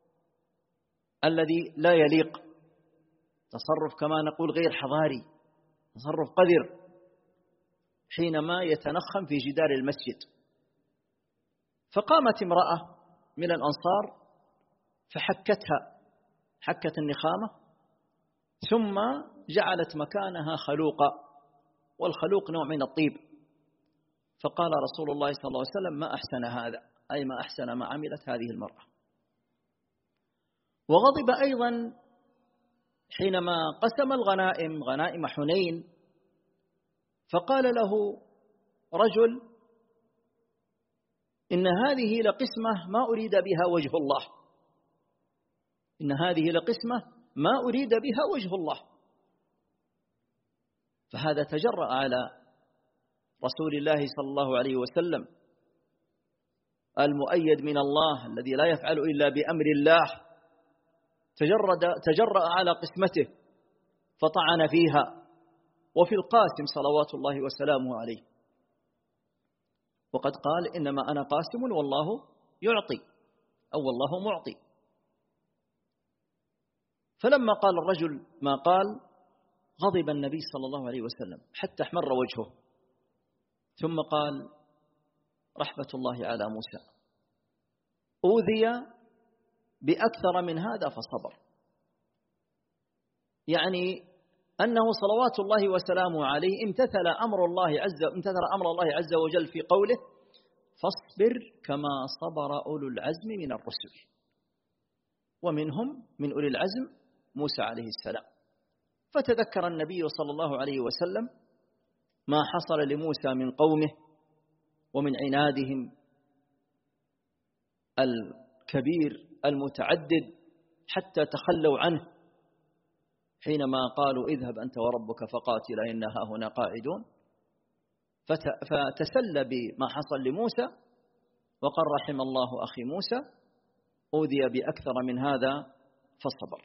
الذي لا يليق، تصرف كما نقول غير حضاري، تصرف قذر حينما يتنخم في جدار المسجد. فقامت امرأة من الأنصار فحكتها، حكت النخامة، ثم جعلت مكانها خلوقا، والخلوق نوع من الطيب. فقال رسول الله صلى الله عليه وسلم: ما أحسن هذا، أي ما أحسن ما عملت هذه المرأة. وغضب أيضا حينما قسم الغنائم، غنائم حنين، فقال له رجل: إن هذه لقسمة ما أريد بها وجه الله، إن هذه لقسمة ما أريد بها وجه الله. فهذا تجرأ على رسول الله صلى الله عليه وسلم المؤيد من الله، الذي لا يفعل إلا بأمر الله، تجرد تجرأ على قسمته فطعن فيها، وفي القاسم صلوات الله وسلامه عليه، وقد قال: إنما أنا قاسم والله يعطي، أو والله معطي. فلما قال الرجل ما قال غضب النبي صلى الله عليه وسلم حتى احمر وجهه، ثم قال: رحمة الله على موسى، أوذي بأكثر من هذا فصبر. يعني أنه صلوات الله وسلامه عليه امتثل أمر الله عز امتثل أمر الله عز وجل في قوله: فاصبر كما صبر أولو العزم من الرسل، ومنهم من أولي العزم موسى عليه السلام. فتذكر النبي صلى الله عليه وسلم ما حصل لموسى من قومه ومن عنادهم الكبير المتعدد حتى تخلوا عنه، حينما قالوا: اذهب أنت وربك فقاتلا إنا هاهنا قاعدون. فتسلى بما حصل لموسى وقال: رحم الله أخي موسى، أوذي بأكثر من هذا فصبر.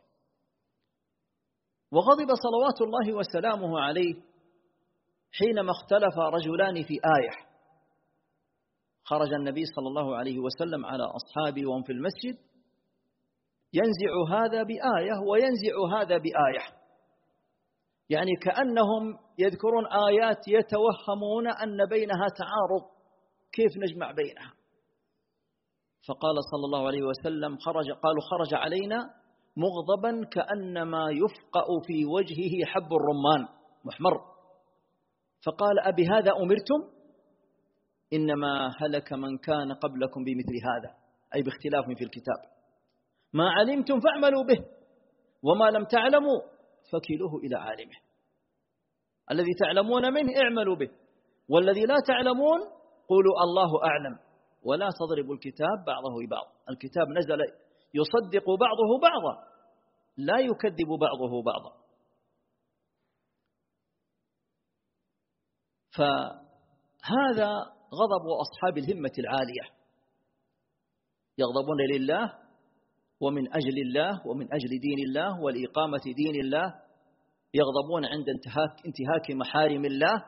وغضب صلوات الله وسلامه عليه حينما اختلف رجلان في آية. خرج النبي صلى الله عليه وسلم على أصحابه وهم في المسجد، ينزع هذا بآية وينزع هذا بآية، يعني كأنهم يذكرون آيات يتوهمون أن بينها تعارض، كيف نجمع بينها؟ فقال صلى الله عليه وسلم: خرج قالوا خرج علينا مغضبا كأنما يفقأ في وجهه حب الرمان محمر. فقال: أبي هذا أمرتم؟ إنما هلك من كان قبلكم بمثل هذا، أي باختلاف في الكتاب. ما علمتم فاعملوا به، وما لم تعلموا فكلوه إلى عالمه. الذي تعلمون منه اعملوا به، والذي لا تعلمون قولوا الله أعلم، ولا تضربوا الكتاب بعضه ببعض. الكتاب نزل يصدق بعضه بعضا، لا يكذب بعضه بعضا. فهذا غضب أصحاب الهمة العالية، يغضبون لله ومن أجل الله ومن أجل دين الله والإقامة دين الله، يغضبون عند انتهاك انتهاك محارم الله.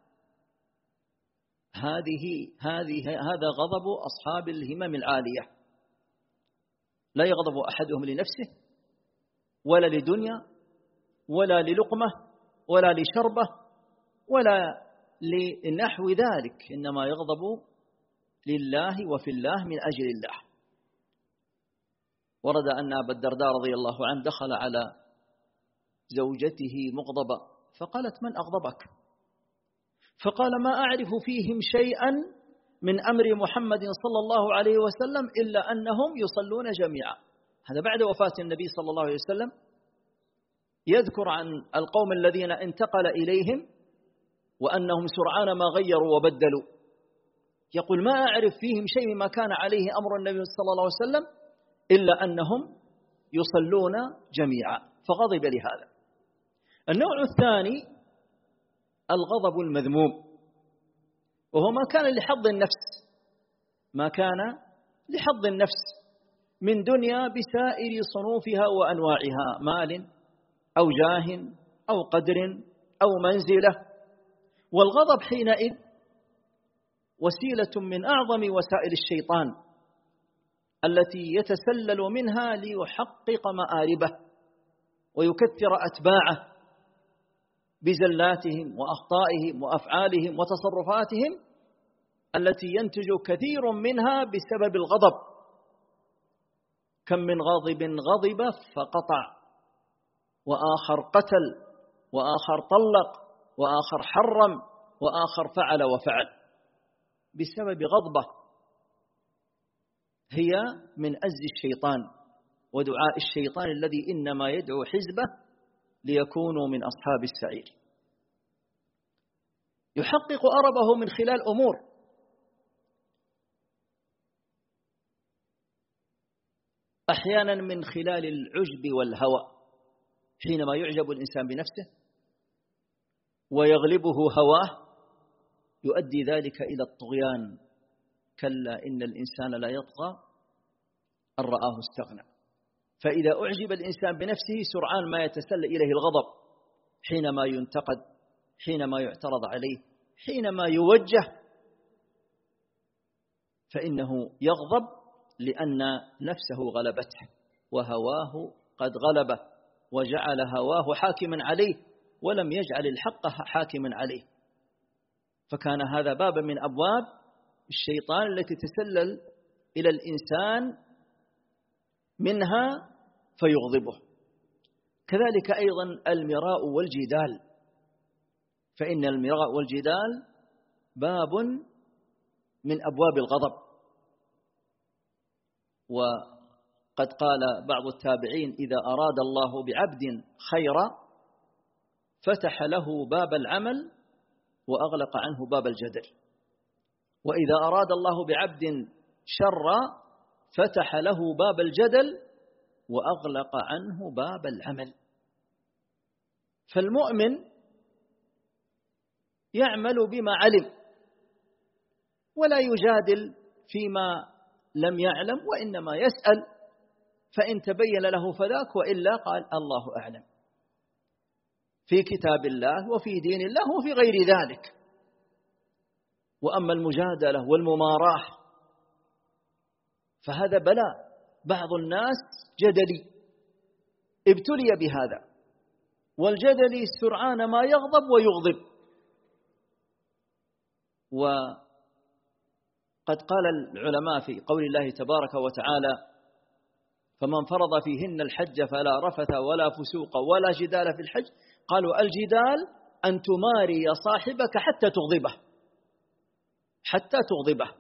هذه هذه هذا غضب أصحاب الهمم العالية. لا يغضب أحدهم لنفسه ولا لدنيا ولا للقمة ولا لشربة ولا لنحو ذلك، إنما يغضب لله وفي الله من أجل الله. ورد أن أبا الدرداء رضي الله عنه دخل على زوجته مغضبا فقالت: من أغضبك؟ فقال: ما أعرف فيهم شيئا من أمر محمد صلى الله عليه وسلم إلا أنهم يصلون جميعا. هذا بعد وفاة النبي صلى الله عليه وسلم، يذكر عن القوم الذين انتقل إليهم وأنهم سرعان ما غيروا وبدلوا، يقول: ما أعرف فيهم شيء مما كان عليه أمر النبي صلى الله عليه وسلم إلا أنهم يصلون جميعا، فغضب لهذا. النوع الثاني الغضب المذموم، وهو ما كان لحظ النفس، ما كان لحظ النفس من دنيا بسائر صنوفها وأنواعها، مال أو جاه أو قدر أو منزلة. والغضب حينئذ وسيلة من أعظم وسائل الشيطان التي يتسلل منها ليحقق مآربه ويكثر أتباعه بزلاتهم وأخطائهم وأفعالهم وتصرفاتهم التي ينتج كثير منها بسبب الغضب. كم من غاضب غضب فقطع، وآخر قتل، وآخر طلق، وآخر حرم، وآخر فعل وفعل بسبب غضبه. هي من أز الشيطان ودعاء الشيطان الذي إنما يدعو حزبه ليكونوا من أصحاب السعير. يحقق أربه من خلال أمور: أحيانا من خلال العجب والهوى، حينما يعجب الإنسان بنفسه ويغلبه هواه يؤدي ذلك إلى الطغيان. كلا إن الإنسان لا يطغى أن رآه استغنى. فإذا أعجب الإنسان بنفسه سرعان ما يتسلل إليه الغضب، حينما ينتقد، حينما يعترض عليه، حينما يوجه، فإنه يغضب لأن نفسه غلبته وهواه قد غلبه وجعل هواه حاكما عليه ولم يجعل الحق حاكما عليه. فكان هذا بابا من أبواب الشيطان التي تسلل إلى الإنسان منها فيغضبه. كذلك أيضا المراء والجدال، فإن المراء والجدال باب من أبواب الغضب. وقد قال بعض التابعين: إذا أراد الله بعبد خيرا فتح له باب العمل وأغلق عنه باب الجدل، وإذا أراد الله بعبد شرا فتح له باب الجدل وأغلق عنه باب العمل. فالمؤمن يعمل بما علم ولا يجادل فيما لم يعلم، وإنما يسأل، فإن تبين له فذاك، وإلا قال الله أعلم، في كتاب الله وفي دين الله وفي غير ذلك. وأما المجادلة والمماراة فهذا بلاء. بعض الناس جدلي ابتلي بهذا، والجدلي سرعان ما يغضب ويغضب. وقد قال العلماء في قول الله تبارك وتعالى: فمن فرض فيهن الحج فلا رفث ولا فسوق ولا جدال في الحج. قالوا: الجدال أن تماري صاحبك حتى تغضبه، حتى تغضبه.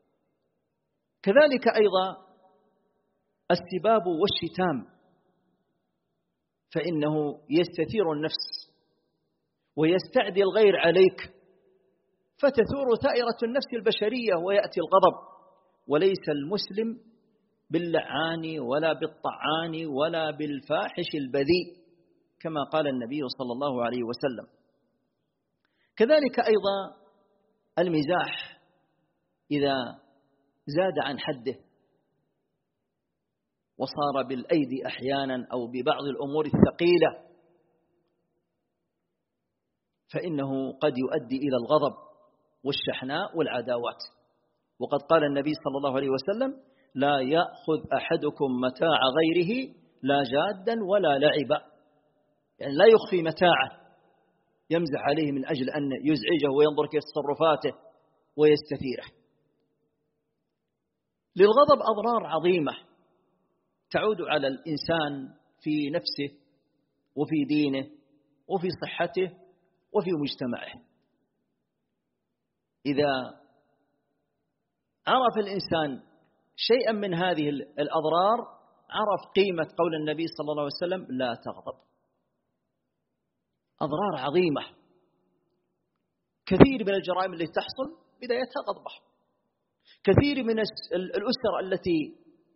كذلك أيضا السباب والشتام، فإنه يستثير النفس ويستعدي الغير عليك، فتثور ثائرة النفس البشرية ويأتي الغضب. وليس المسلم باللعان ولا بالطعان ولا بالفاحش البذيء، كما قال النبي صلى الله عليه وسلم. كذلك أيضا المزاح إذا زاد عن حده وصار بالأيدي أحيانا أو ببعض الأمور الثقيلة، فإنه قد يؤدي إلى الغضب والشحناء والعداوات. وقد قال النبي صلى الله عليه وسلم: لا يأخذ أحدكم متاع غيره لا جادا ولا لعبا، يعني لا يخفي متاعه، يمزح عليه من أجل أن يزعجه وينظر كيف تصرفاته ويستثيره. للغضب أضرار عظيمة، تعود على الإنسان في نفسه وفي دينه وفي صحته وفي مجتمعه. إذا عرف الإنسان شيئا من هذه الأضرار عرف قيمة قول النبي صلى الله عليه وسلم لا تغضب. أضرار عظيمة، كثير من الجرائم التي تحصل بدايتها غضبة، كثير من الأسر التي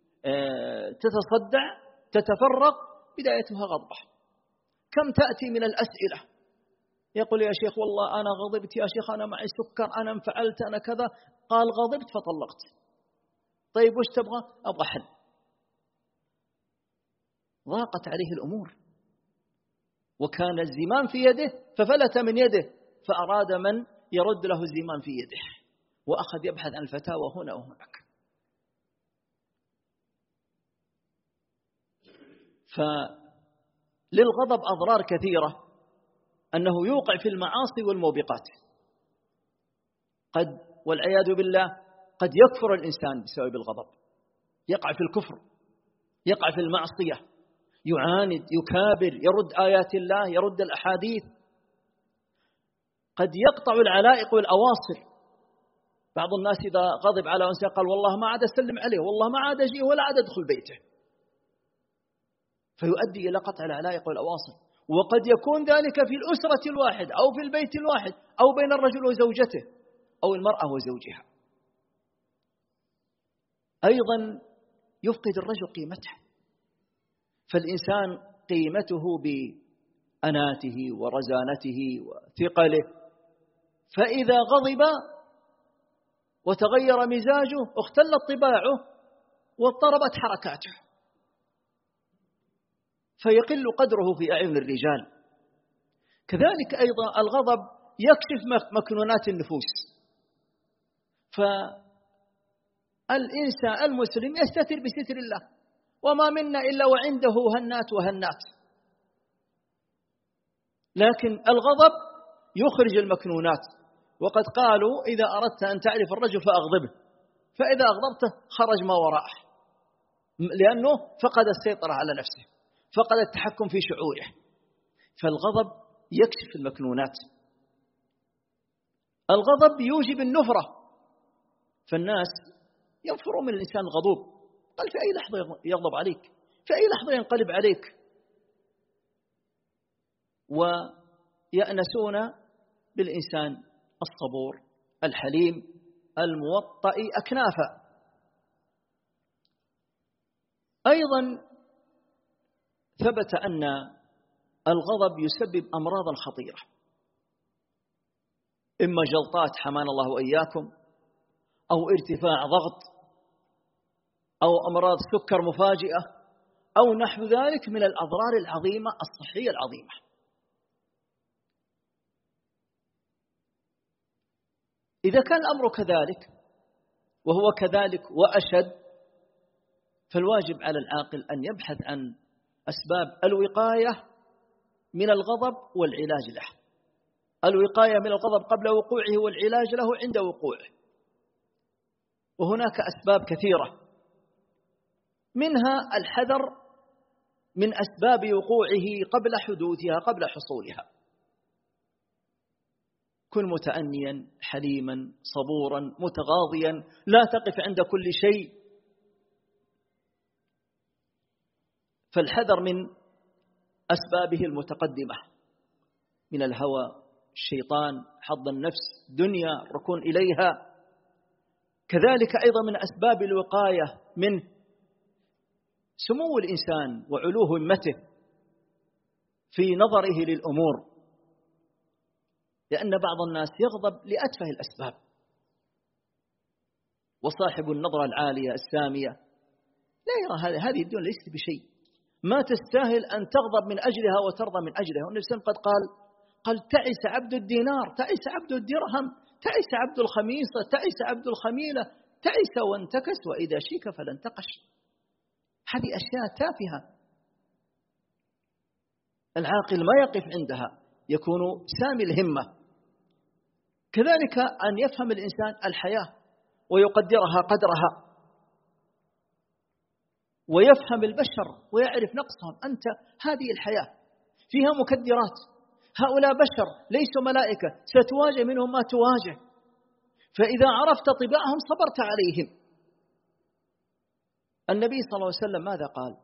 تتصدع تتفرق بدايتها غضبة. كم تأتي من الأسئلة، يقول يا شيخ والله أنا غضبت، يا شيخ أنا معي سكر، أنا انفعلت، أنا كذا. قال غضبت فطلقت. طيب وش تبغى؟ أبغى حل. ضاقت عليه الأمور وكان الزمام في يده ففلت من يده، فأراد من يرد له الزمام في يده وأخذ يبحث عن الفتاوى هنا وهناك. فللغضب أضرار كثيرة، أنه يوقع في المعاصي والموبقات. قد والعياذ بالله قد يكفر الإنسان بسبب الغضب، يقع في الكفر، يقع في المعصية، يعاند، يكابر، يرد آيات الله، يرد الأحاديث. قد يقطع العلائق والأواصر. بعض الناس إذا غضب على إنسان قال والله ما عاد أسلم عليه، والله ما عاد أجيه، ولا عاد أدخل بيته، فيؤدي إلى قطع العلائق والأواصر. وقد يكون ذلك في الأسرة الواحد أو في البيت الواحد أو بين الرجل وزوجته أو المرأة وزوجها. أيضا يفقد الرجل قيمته، فالإنسان قيمته بأناته ورزانته وثقله، فإذا غضب وتغير مزاجه اختلت طباعه واضطربت حركاته، فيقل قدره في أعين الرجال. كذلك أيضا الغضب يكشف مكنونات النفوس، فالإنسان المسلم يستتر بستر الله، وما منا إلا وعنده هنات وهنات، لكن الغضب يخرج المكنونات. وقد قالوا إذا أردت أن تعرف الرجل فأغضبه، فإذا أغضبته خرج ما وراءه، لأنه فقد السيطرة على نفسه، فقد التحكم في شعوره. فالغضب يكشف المكنونات. الغضب يوجب النفرة، فالناس ينفرون من الإنسان الغضوب. قال في أي لحظة يغضب عليك، في أي لحظة ينقلب عليك، ويأنسون بالإنسان الصبور الحليم الموطئ أكنافا. أيضا ثبت أن الغضب يسبب أمراضا خطيرة، إما جلطات حمانا الله وإياكم، أو ارتفاع ضغط، أو أمراض سكر مفاجئة، أو نحو ذلك من الأضرار العظيمة الصحية العظيمة. إذا كان الأمر كذلك وهو كذلك وأشد، فالواجب على العاقل أن يبحث عن أسباب الوقاية من الغضب والعلاج له. الوقاية من الغضب قبل وقوعه والعلاج له عند وقوعه. وهناك أسباب كثيرة، منها الحذر من أسباب وقوعه قبل حدوثها، قبل حصولها. كن متأنيا حليما صبورا متغاضيا، لا تقف عند كل شيء. فالحذر من أسبابه المتقدمة من الهوى، الشيطان، حظ النفس، دنيا، ركون إليها. كذلك أيضا من أسباب الوقاية منه سمو الإنسان وعلو همته في نظره للأمور، لأن بعض الناس يغضب لأتفه الأسباب. وصاحب النظرة العالية السامية لا يرى هذه الدنيا ليست بشيء، ما تستاهل أن تغضب من أجلها وترضى من أجلها. والنبي صلى الله عليه وسلم قد قال قال تعس عبد الدينار، تعس عبد الدرهم، تعس عبد الخميصة، تعس عبد الخميلة، تعس وانتكس، وإذا شيك فلن تقش. هذه أشياء تافهة العاقل ما يقف عندها، يكون سامي الهمة. كذلك أن يفهم الإنسان الحياة ويقدرها قدرها. ويفهم البشر ويعرف نقصهم. أنت هذه الحياة فيها مكدرات، هؤلاء بشر ليسوا ملائكة، ستواجه منهم ما تواجه، فإذا عرفت طباعهم صبرت عليهم. النبي صلى الله عليه وسلم ماذا قال؟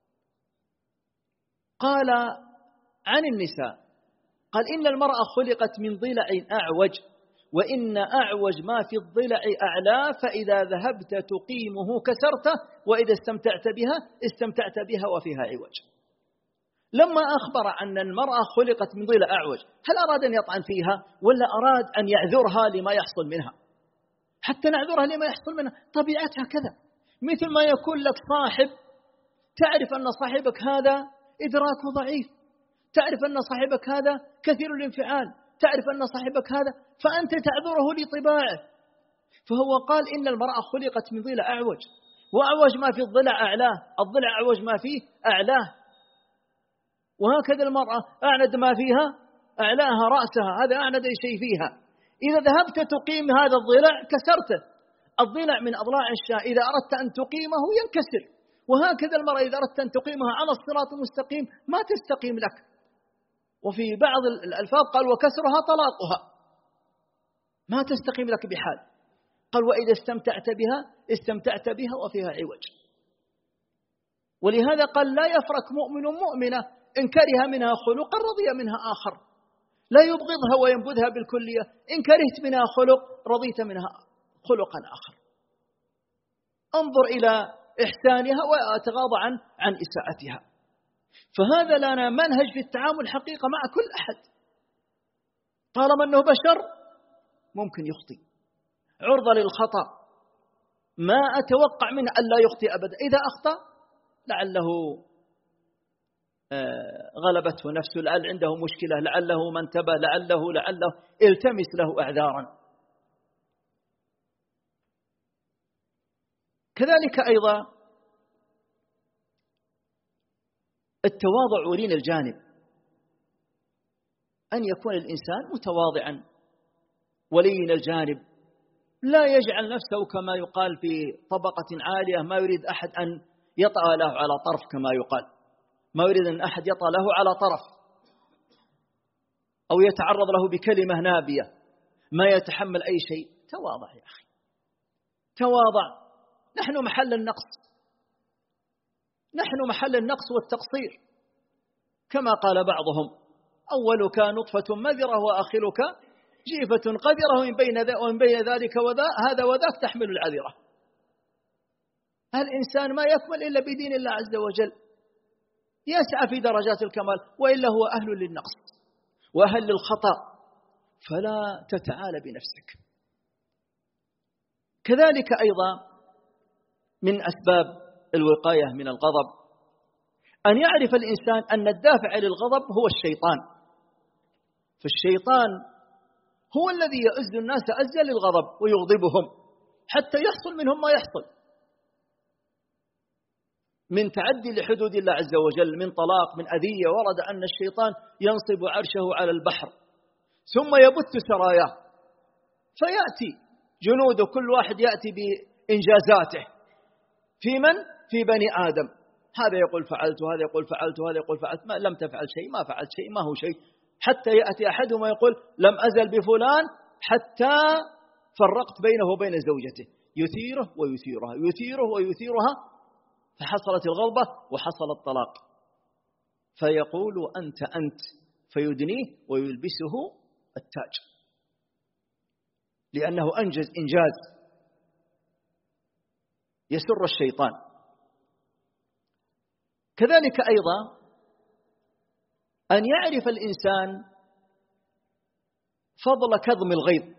قال عن النساء، قال إن المرأة خلقت من ضلع أعوج، وإن أعوج ما في الضلع أعلى، فإذا ذهبت تقيمه كسرته، وإذا استمتعت بها استمتعت بها وفيها عوج. لما أخبر أن المرأة خلقت من ضلع أعوج، هل أراد أن يطعن فيها ولا أراد أن يعذرها لما يحصل منها؟ حتى نعذرها لما يحصل منها، طبيعتها كذا. مثل ما يكون لك صاحب تعرف أن صاحبك هذا إدراكه ضعيف، تعرف أن صاحبك هذا كثير الانفعال، تعرف أن صاحبك هذا، فأنت تعذره لطباعه. فهو قال إن المرأة خلقت من ضلع أعوج، وأعوج ما في الضلع أعلاه، الضلع أعوج ما فيه أعلاه، وهكذا المرأة أعند ما فيها أعلاها رأسها، هذا أعند شيء فيها. إذا ذهبت تقيم هذا الضلع كسرته. الضلع من أضلاع الشاة، إذا أردت أن تقيمه ينكسر، وهكذا المرأة إذا أردت أن تقيمها على الصراط المستقيم ما تستقيم لك. وفي بعض الألفاظ قال وكسرها طلاقها، ما تستقيم لك بحال. قال وإذا استمتعت بها استمتعت بها وفيها عوج. ولهذا قال لا يفرق مؤمن مؤمنة إن كره منها خلقا رضي منها آخر، لا يبغضها وينبذها بالكلية. إن كرهت منها خلق رضيت منها خلقا آخر. انظر إلى إحسانها وأتغاضى عن عن إساءتها. فهذا لنا منهج في التعامل حقيقة مع كل أحد، طالما أنه بشر ممكن يخطئ، عرضة للخطأ، ما أتوقع منه ألا يخطئ أبدا. إذا أخطأ لعله غلبته نفسه، لعل عنده مشكلة، لعله ما انتبه، لعله لعله التمس له أعذارا. كذلك أيضا التواضع ولين الجانب، أن يكون الإنسان متواضعا ولين الجانب، لا يجعل نفسه كما يقال في طبقة عالية، ما يريد أحد أن يطأ له على طرف كما يقال، ما يريد أن أحد يطأ له على طرف أو يتعرض له بكلمة نابية، ما يتحمل أي شيء. تواضع يا أخي، تواضع. نحن محل النقص، نحن محل النقص والتقصير، كما قال بعضهم أولك نطفة مذرة وآخرك جيفة قذرة، ومن بين, ومن بين ذلك وذا هذا وذاك تحمل العذرة. الإنسان ما يكمل إلا بدين الله عز وجل، يسعى في درجات الكمال، وإلا هو أهل للنقص وأهل للخطأ، فلا تتعالى بنفسك. كذلك أيضا من أسباب الوقاية من الغضب أن يعرف الإنسان أن الدافع للغضب هو الشيطان. فالشيطان هو الذي يؤز الناس أزا للغضب ويغضبهم حتى يحصل منهم ما يحصل من تعدي لحدود الله عز وجل، من طلاق، من أذية. ورد أن الشيطان ينصب عرشه على البحر ثم يبث سراياه، فيأتي جنوده كل واحد يأتي بإنجازاته في من؟ في بني آدم. هذا يقول فعلت، وهذا يقول فعلت، وهذا يقول فعلت، ما لم تفعل شيء، ما فعلت شيء، ما هو شيء. حتى يأتي أحدهم ويقول لم أزل بفلان حتى فرقت بينه وبين زوجته، يثيره ويثيرها، يثيره ويثيرها، فحصلت الغضبة وحصل الطلاق. فيقول أنت أنت، فيدنيه ويلبسه التاج، لأنه أنجز إنجاز يسر الشيطان. كذلك أيضا أن يعرف الإنسان فضل كظم الغيظ،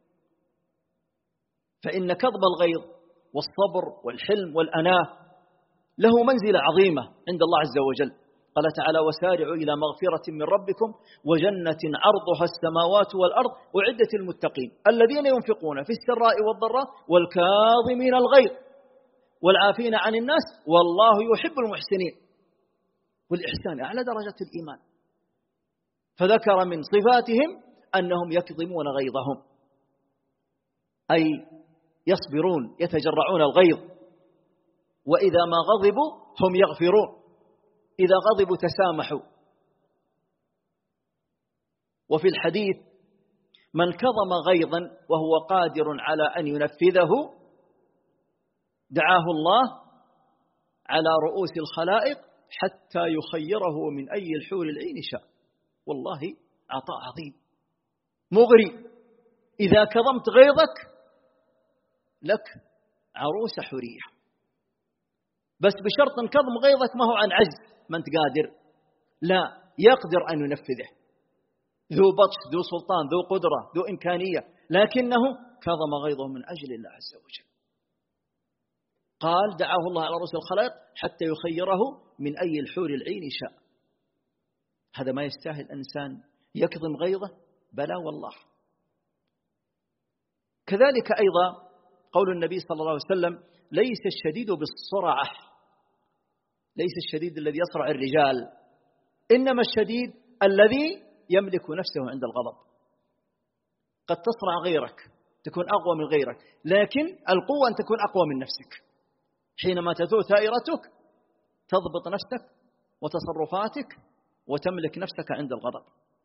فإن كظم الغيظ والصبر والحلم والأناة له منزلة عظيمة عند الله عز وجل. قال تعالى وسارعوا إلى مغفرة من ربكم وجنة عرضها السماوات والأرض أعدت المتقين الذين ينفقون في السراء والضراء والكاظمين الغيظ والعافين عن الناس والله يحب المحسنين. والإحسان أعلى درجة الإيمان. فذكر من صفاتهم أنهم يكظمون غيظهم، أي يصبرون يتجرعون الغيظ. وإذا ما غضبوا هم يغفرون، إذا غضبوا تسامحوا. وفي الحديث: من كظم غيظا وهو قادر على أن ينفذه دعاه الله على رؤوس الخلائق حتى يخيره من أي الحور العين شاء. والله عطاء عظيم مغري. إذا كظمت غيظك لك عروس حورية، بس بشرط أن كظم غيظك ما هو عن عجز ما أنت قادر، لا، يقدر أن ينفذه، ذو بطش، ذو سلطان، ذو قدرة، ذو إمكانية، لكنه كظم غيظه من أجل الله عز وجل. قال: دعاه الله على رؤوس الخلائق حتى يخيره من أي الحور العين شاء. هذا ما يستاهل إنسان يكظم غيظه؟ بلى والله. كذلك أيضا قول النبي صلى الله عليه وسلم: ليس الشديد بالسرعة، ليس الشديد الذي يصرع الرجال، إنما الشديد الذي يملك نفسه عند الغضب. قد تصرع غيرك، تكون أقوى من غيرك، لكن القوة أن تكون أقوى من نفسك. حينما تثور ثائرتك تضبط نفسك وتصرفاتك وتملك نفسك عند الغضب.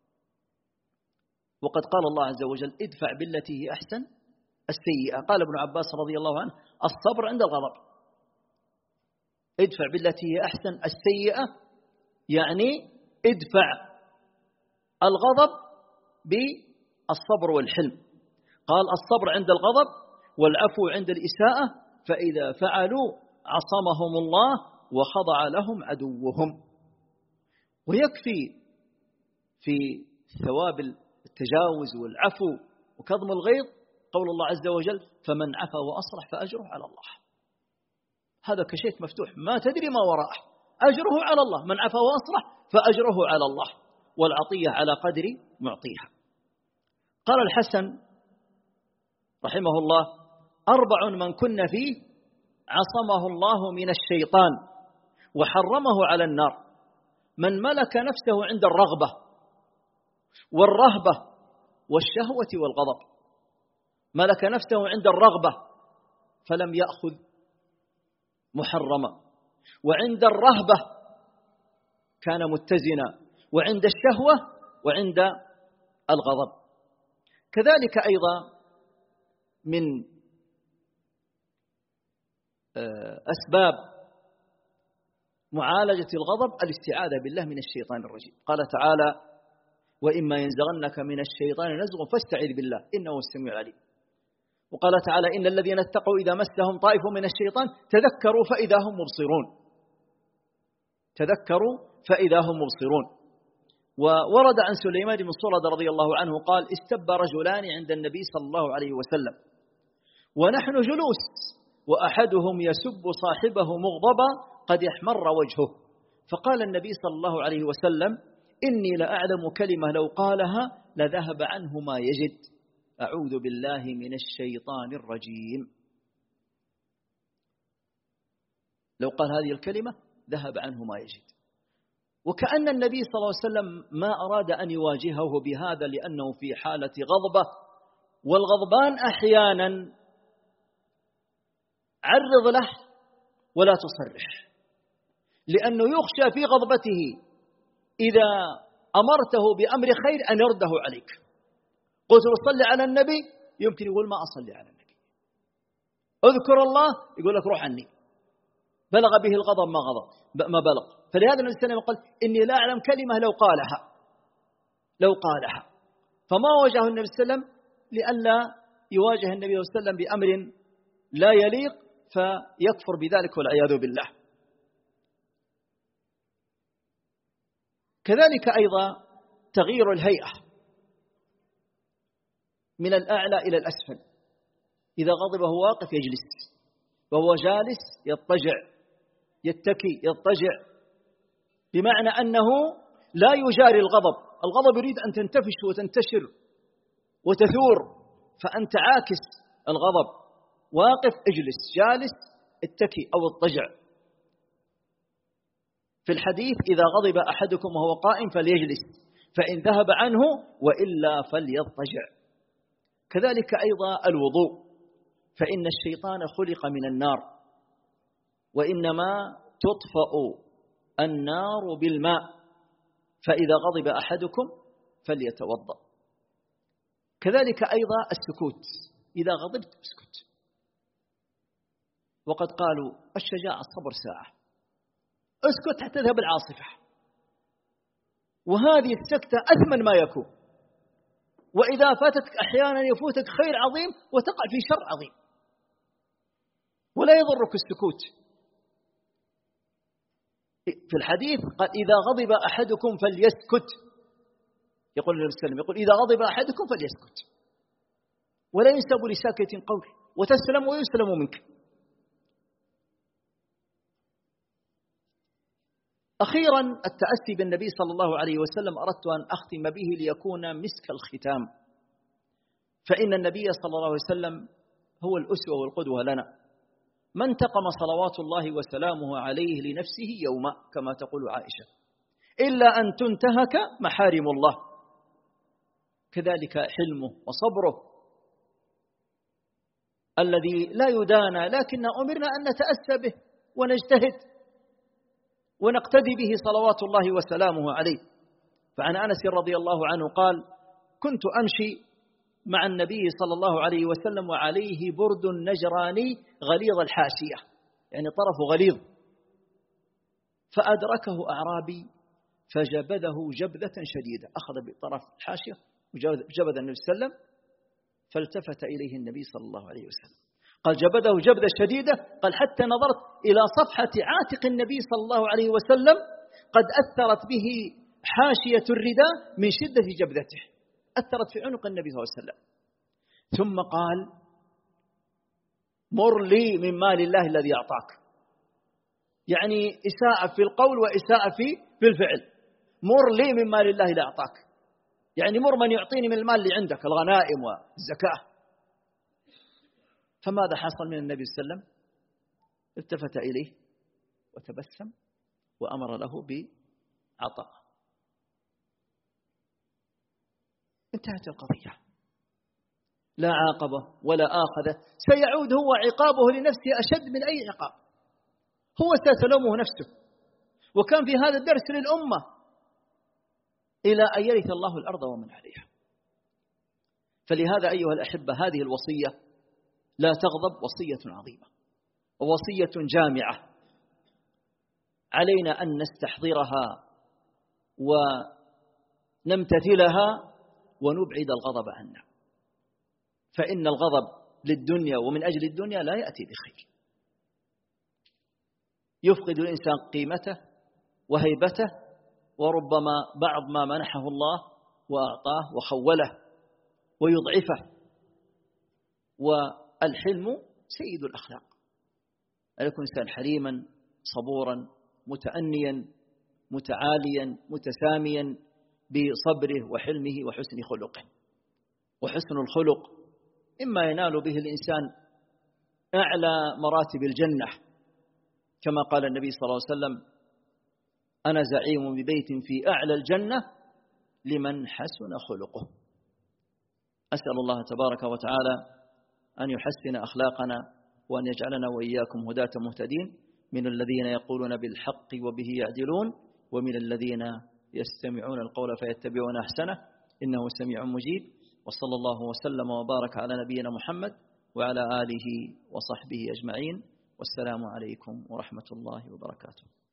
وقد قال الله عز وجل: ادفع بالتي هي أحسن السيئة. قال ابن عباس رضي الله عنه: الصبر عند الغضب. ادفع بالتي هي أحسن السيئة يعني ادفع الغضب بالصبر والحلم. قال: الصبر عند الغضب والعفو عند الإساءة، فإذا فعلوا عصمهم الله وخضع لهم عدوهم. ويكفي في ثواب التجاوز والعفو وكظم الغيظ قول الله عز وجل: فمن عفا وأصلح فأجره على الله. هذا كشيك مفتوح ما تدري ما وراءه، أجره على الله. من عفا وأصلح فأجره على الله، والعطية على قدر معطيها. قال الحسن رحمه الله: أربع من كن فيه عصمه الله من الشيطان وحرمه على النار: من ملك نفسه عند الرغبة والرهبة والشهوة والغضب. ملك نفسه عند الرغبة فلم يأخذ محرما، وعند الرهبة كان متزنا، وعند الشهوة وعند الغضب. كذلك أيضا من أسباب معالجة الغضب الاستعاذة بالله من الشيطان الرجيم. قال تعالى: وإما ينزغنك من الشيطان نزغ فاستعذ بالله إنه هو السميع العليم. وقال تعالى: إن الذين اتقوا إذا مسهم طائف من الشيطان تذكروا فإذا هم مبصرون. تذكروا فإذا هم مبصرون. وورد عن سليمان بن سرد رضي الله عنه قال: استب رجلان عند النبي صلى الله عليه وسلم ونحن جلوس، وأحدهم يسب صاحبه مغضبا قد احمر وجهه، فقال النبي صلى الله عليه وسلم: إني لأعلم كلمة لو قالها لذهب عنه ما يجد، أعوذ بالله من الشيطان الرجيم. لو قال هذه الكلمة ذهب عنه ما يجد. وكأن النبي صلى الله عليه وسلم ما أراد أن يواجهه بهذا لأنه في حالة غضبة، والغضبان أحيانا عرض له ولا تصرح، لأنه يخشى في غضبته إذا أمرته بأمر خير أن يرده عليك. قلت له صلي على النبي، يمكن يقول ما أصلي على النبي. اذكر الله، يقول لك روح عني. بلغ به الغضب ما غضب ما بلغ. فلهذا النبي صلى الله عليه وسلم قال: إني لا أعلم كلمة لو قالها لو قالها فما واجهه النبي صلى الله عليه وسلم لئلا يواجه النبي صلى الله عليه وسلم بأمر لا يليق فيكفر بذلك والعياذ بالله. كذلك أيضا تغيير الهيئة من الأعلى إلى الأسفل. إذا غضب هو واقف يجلس، وهو جالس يضطجع، يتكي يضطجع، بمعنى أنه لا يجاري الغضب. الغضب يريد أن تنتفش وتنتشر وتثور، فأنت عاكس الغضب، واقف اجلس، جالس اتكي أو اضطجع. في الحديث: إذا غضب أحدكم وهو قائم فليجلس، فإن ذهب عنه وإلا فليضطجع. كذلك أيضا الوضوء، فإن الشيطان خلق من النار، وإنما تطفأ النار بالماء، فإذا غضب أحدكم فليتوضأ. كذلك أيضا السكوت، إذا غضبت اسكت. وقد قالوا الشجاعة الصبر ساعة، اسكت حتى تذهب العاصفة، وهذه السكتة أثمن ما يكون. وإذا فاتتك أحيانا يفوتك خير عظيم وتقع في شر عظيم، ولا يضرك السكوت. في الحديث قال إذا غضب أحدكم فليسكت، يقول النبي صلى الله عليه وسلم، يقول إذا غضب أحدكم فليسكت، ولا ينسب لساكت قوله، وتسلم ويسلم منك. أخيرا التأسي بالنبي صلى الله عليه وسلم أردت أن أختم به ليكون مسك الختام، فإن النبي صلى الله عليه وسلم هو الأسوة والقدوة لنا. ما انتقم صلوات الله وسلامه عليه لنفسه يوما كما تقول عائشة إلا أن تنتهك محارم الله، كذلك حلمه وصبره الذي لا يدانى، لكن أمرنا أن نتأسى به ونجتهد ونقتدي به صلوات الله وسلامه عليه. فعن أنس رضي الله عنه قال كنت أمشي مع النبي صلى الله عليه وسلم وعليه برد نجراني غليظ الحاشية، يعني طرفه غليظ، فأدركه أعرابي فجبذه جبذة شديدة، أخذ بطرف الحاشية وجبذ النبي صلى الله عليه وسلم، فالتفت إليه النبي صلى الله عليه وسلم قال جبذه جبذة شديدة، قال حتى نظرت إلى صفحة عاتق النبي صلى الله عليه وسلم قد أثرت به حاشية الرداء من شدة جبذته، أثرت في عنق النبي صلى الله عليه وسلم. ثم قال مر لي من مال الله الذي أعطاك، يعني إساءة في القول وإساءة في في الفعل. مر لي من مال الله الذي أعطاك، يعني مر من يعطيني من المال اللي عندك، الغنائم والزكاة. فماذا حصل من النبي صلى الله عليه وسلم؟ التفت إليه وتبسم وأمر له بعطاء، انتهت القضية، لا عاقبه ولا آخذه، سيعود هو عقابه لنفسه أشد من أي عقاب، هو ستلومه نفسه. وكان في هذا الدرس للأمة إلى أن يرث الله الأرض ومن عليها. فلهذا أيها الأحبة هذه الوصية لا تغضب وصية عظيمة ووصية جامعة، علينا أن نستحضرها ونمتثلها ونبعد الغضب عنا، فإن الغضب للدنيا ومن أجل الدنيا لا يأتي بخير، يفقد الإنسان قيمته وهيبته، وربما بعض ما منحه الله وأعطاه وخوله ويضعفه. والحلم سيد الأخلاق، أن يكون إنسان حليما صبورا متأنيا متعاليا متساميا بصبره وحلمه وحسن خلقه. وحسن الخلق إما ينال به الإنسان أعلى مراتب الجنة، كما قال النبي صلى الله عليه وسلم أنا زعيم ببيت في أعلى الجنة لمن حسن خلقه. أسأل الله تبارك وتعالى أن يحسن أخلاقنا وأن يجعلنا وإياكم هداة مهتدين، من الذين يقولون بالحق وبه يعدلون، ومن الذين يستمعون القول فيتبعون أحسنه، إنه سميع مجيب. وصلى الله وسلم وبارك على نبينا محمد وعلى آله وصحبه أجمعين، والسلام عليكم ورحمة الله وبركاته.